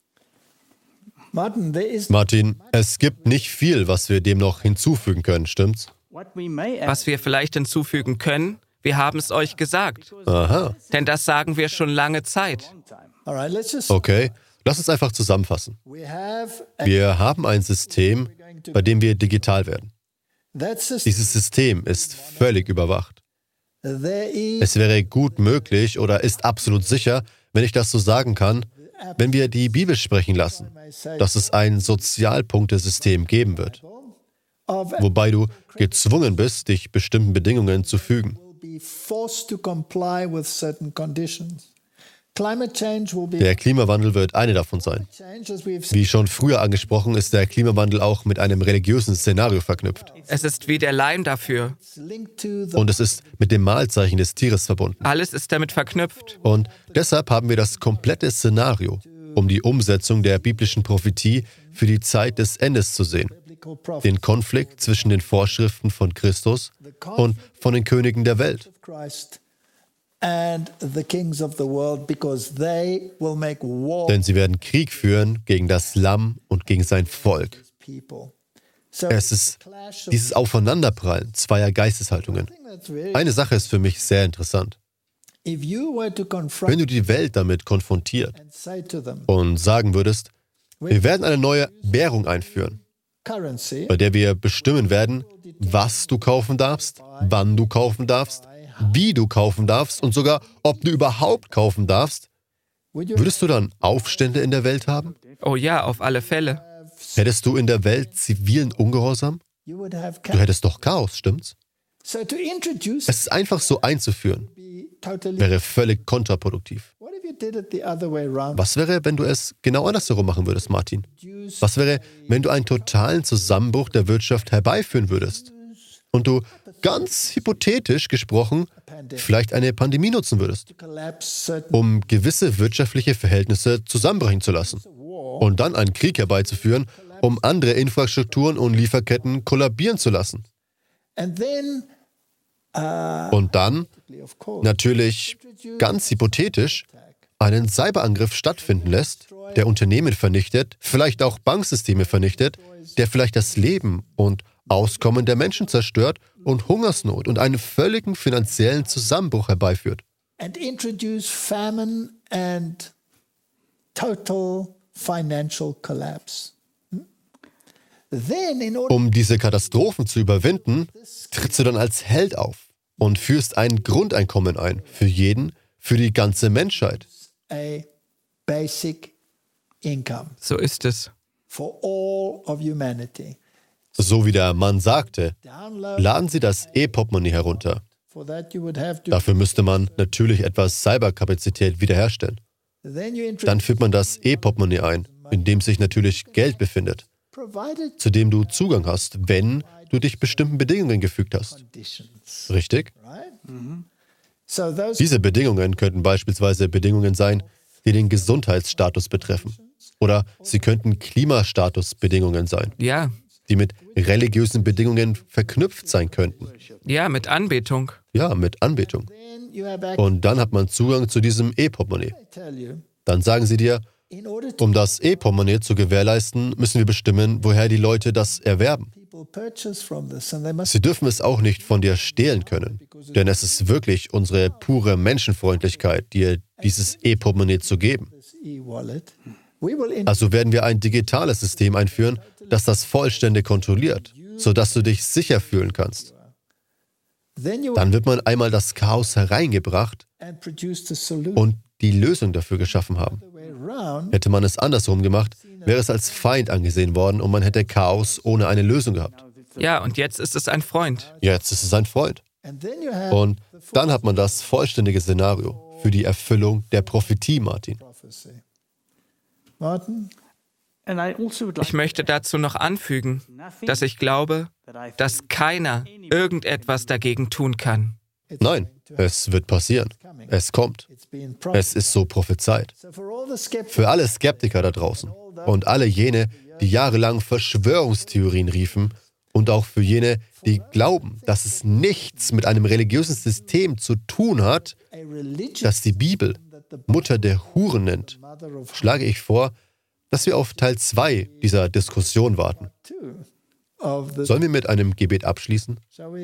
Martin, es gibt nicht viel, was wir dem noch hinzufügen können, stimmt's? Was wir vielleicht hinzufügen können, wir haben es euch gesagt. Aha. Denn das sagen wir schon lange Zeit. Okay, lass uns einfach zusammenfassen. Wir haben ein System, bei dem wir digital werden. Dieses System ist völlig überwacht. Es wäre gut möglich oder ist absolut sicher, wenn ich das so sagen kann, wenn wir die Bibel sprechen lassen, dass es ein Sozialpunktesystem geben wird, wobei du gezwungen bist, dich bestimmten Bedingungen zu fügen. Der Klimawandel wird eine davon sein. Wie schon früher angesprochen, ist der Klimawandel auch mit einem religiösen Szenario verknüpft. Es ist wie der Leim dafür. Und es ist mit dem Mahlzeichen des Tieres verbunden. Alles ist damit verknüpft. Und deshalb haben wir das komplette Szenario, um die Umsetzung der biblischen Prophetie für die Zeit des Endes zu sehen. Den Konflikt zwischen den Vorschriften von Christus und von den Königen der Welt. Denn sie werden Krieg führen gegen das Lamm und gegen sein Volk. Es ist dieses Aufeinanderprallen zweier Geisteshaltungen. Eine Sache ist für mich sehr interessant. Wenn du die Welt damit konfrontiert und sagen würdest, wir werden eine neue Währung einführen, bei der wir bestimmen werden, was du kaufen darfst, wann du kaufen darfst, wie du kaufen darfst und sogar, ob du überhaupt kaufen darfst, würdest du dann Aufstände in der Welt haben? Oh ja, auf alle Fälle. Hättest du in der Welt zivilen Ungehorsam? Du hättest doch Chaos, stimmt's? Es ist einfach so einzuführen, wäre völlig kontraproduktiv. Was wäre, wenn du es genau andersherum machen würdest, Martin? Was wäre, wenn du einen totalen Zusammenbruch der Wirtschaft herbeiführen würdest? Und du, ganz hypothetisch gesprochen, vielleicht eine Pandemie nutzen würdest, um gewisse wirtschaftliche Verhältnisse zusammenbrechen zu lassen und dann einen Krieg herbeizuführen, um andere Infrastrukturen und Lieferketten kollabieren zu lassen. Und dann, natürlich ganz hypothetisch, einen Cyberangriff stattfinden lässt, der Unternehmen vernichtet, vielleicht auch Banksysteme vernichtet, der vielleicht das Leben und Auskommen der Menschen zerstört und Hungersnot und einen völligen finanziellen Zusammenbruch herbeiführt. Um diese Katastrophen zu überwinden, trittst du dann als Held auf und führst ein Grundeinkommen ein für jeden, für die ganze Menschheit. So ist es. So wie der Mann sagte, laden Sie das E-Portemonnaie herunter. Dafür müsste man natürlich etwas Cyberkapazität wiederherstellen. Dann führt man das E-Portemonnaie ein, in dem sich natürlich Geld befindet, zu dem du Zugang hast, wenn du dich bestimmten Bedingungen gefügt hast. Richtig? Diese Bedingungen könnten beispielsweise Bedingungen sein, die den Gesundheitsstatus betreffen. Oder sie könnten Klimastatusbedingungen sein. Ja. Die mit religiösen Bedingungen verknüpft sein könnten. Ja, mit Anbetung. Ja, mit Anbetung. Und dann hat man Zugang zu diesem E-Portemonnaie. Dann sagen sie dir, um das E-Portemonnaie zu gewährleisten, müssen wir bestimmen, woher die Leute das erwerben. Sie dürfen es auch nicht von dir stehlen können, denn es ist wirklich unsere pure Menschenfreundlichkeit, dir dieses E-Portemonnaie zu geben. Also werden wir ein digitales System einführen, das das vollständig kontrolliert, sodass du dich sicher fühlen kannst. Dann wird man einmal das Chaos hereingebracht und die Lösung dafür geschaffen haben. Hätte man es andersrum gemacht, wäre es als Feind angesehen worden und man hätte Chaos ohne eine Lösung gehabt. Ja, und jetzt ist es ein Freund. Jetzt ist es ein Freund. Und dann hat man das vollständige Szenario für die Erfüllung der Prophetie, Martin. Ich möchte dazu noch anfügen, dass ich glaube, dass keiner irgendetwas dagegen tun kann. Nein, es wird passieren. Es kommt. Es ist so prophezeit. Für alle Skeptiker da draußen und alle jene, die jahrelang Verschwörungstheorien riefen und auch für jene, die glauben, dass es nichts mit einem religiösen System zu tun hat, das die Bibel Mutter der Huren nennt, schlage ich vor, dass wir auf Teil 2 dieser Diskussion warten. Sollen wir mit einem Gebet abschließen?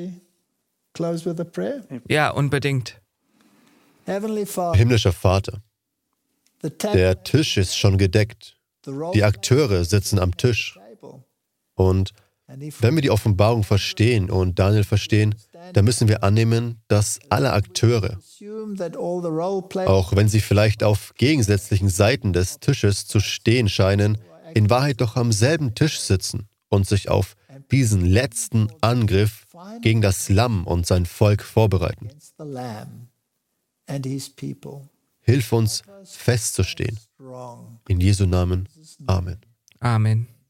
Ja, unbedingt. Himmlischer Vater, der Tisch ist schon gedeckt. Die Akteure sitzen am Tisch. Und wenn wir die Offenbarung verstehen und Daniel verstehen, dann müssen wir annehmen, dass alle Akteure, auch wenn sie vielleicht auf gegensätzlichen Seiten des Tisches zu stehen scheinen, in Wahrheit doch am selben Tisch sitzen und sich auf diesen letzten Angriff gegen das Lamm und sein Volk vorbereiten. Hilf uns, festzustehen. In Jesu Namen. Amen. Amen.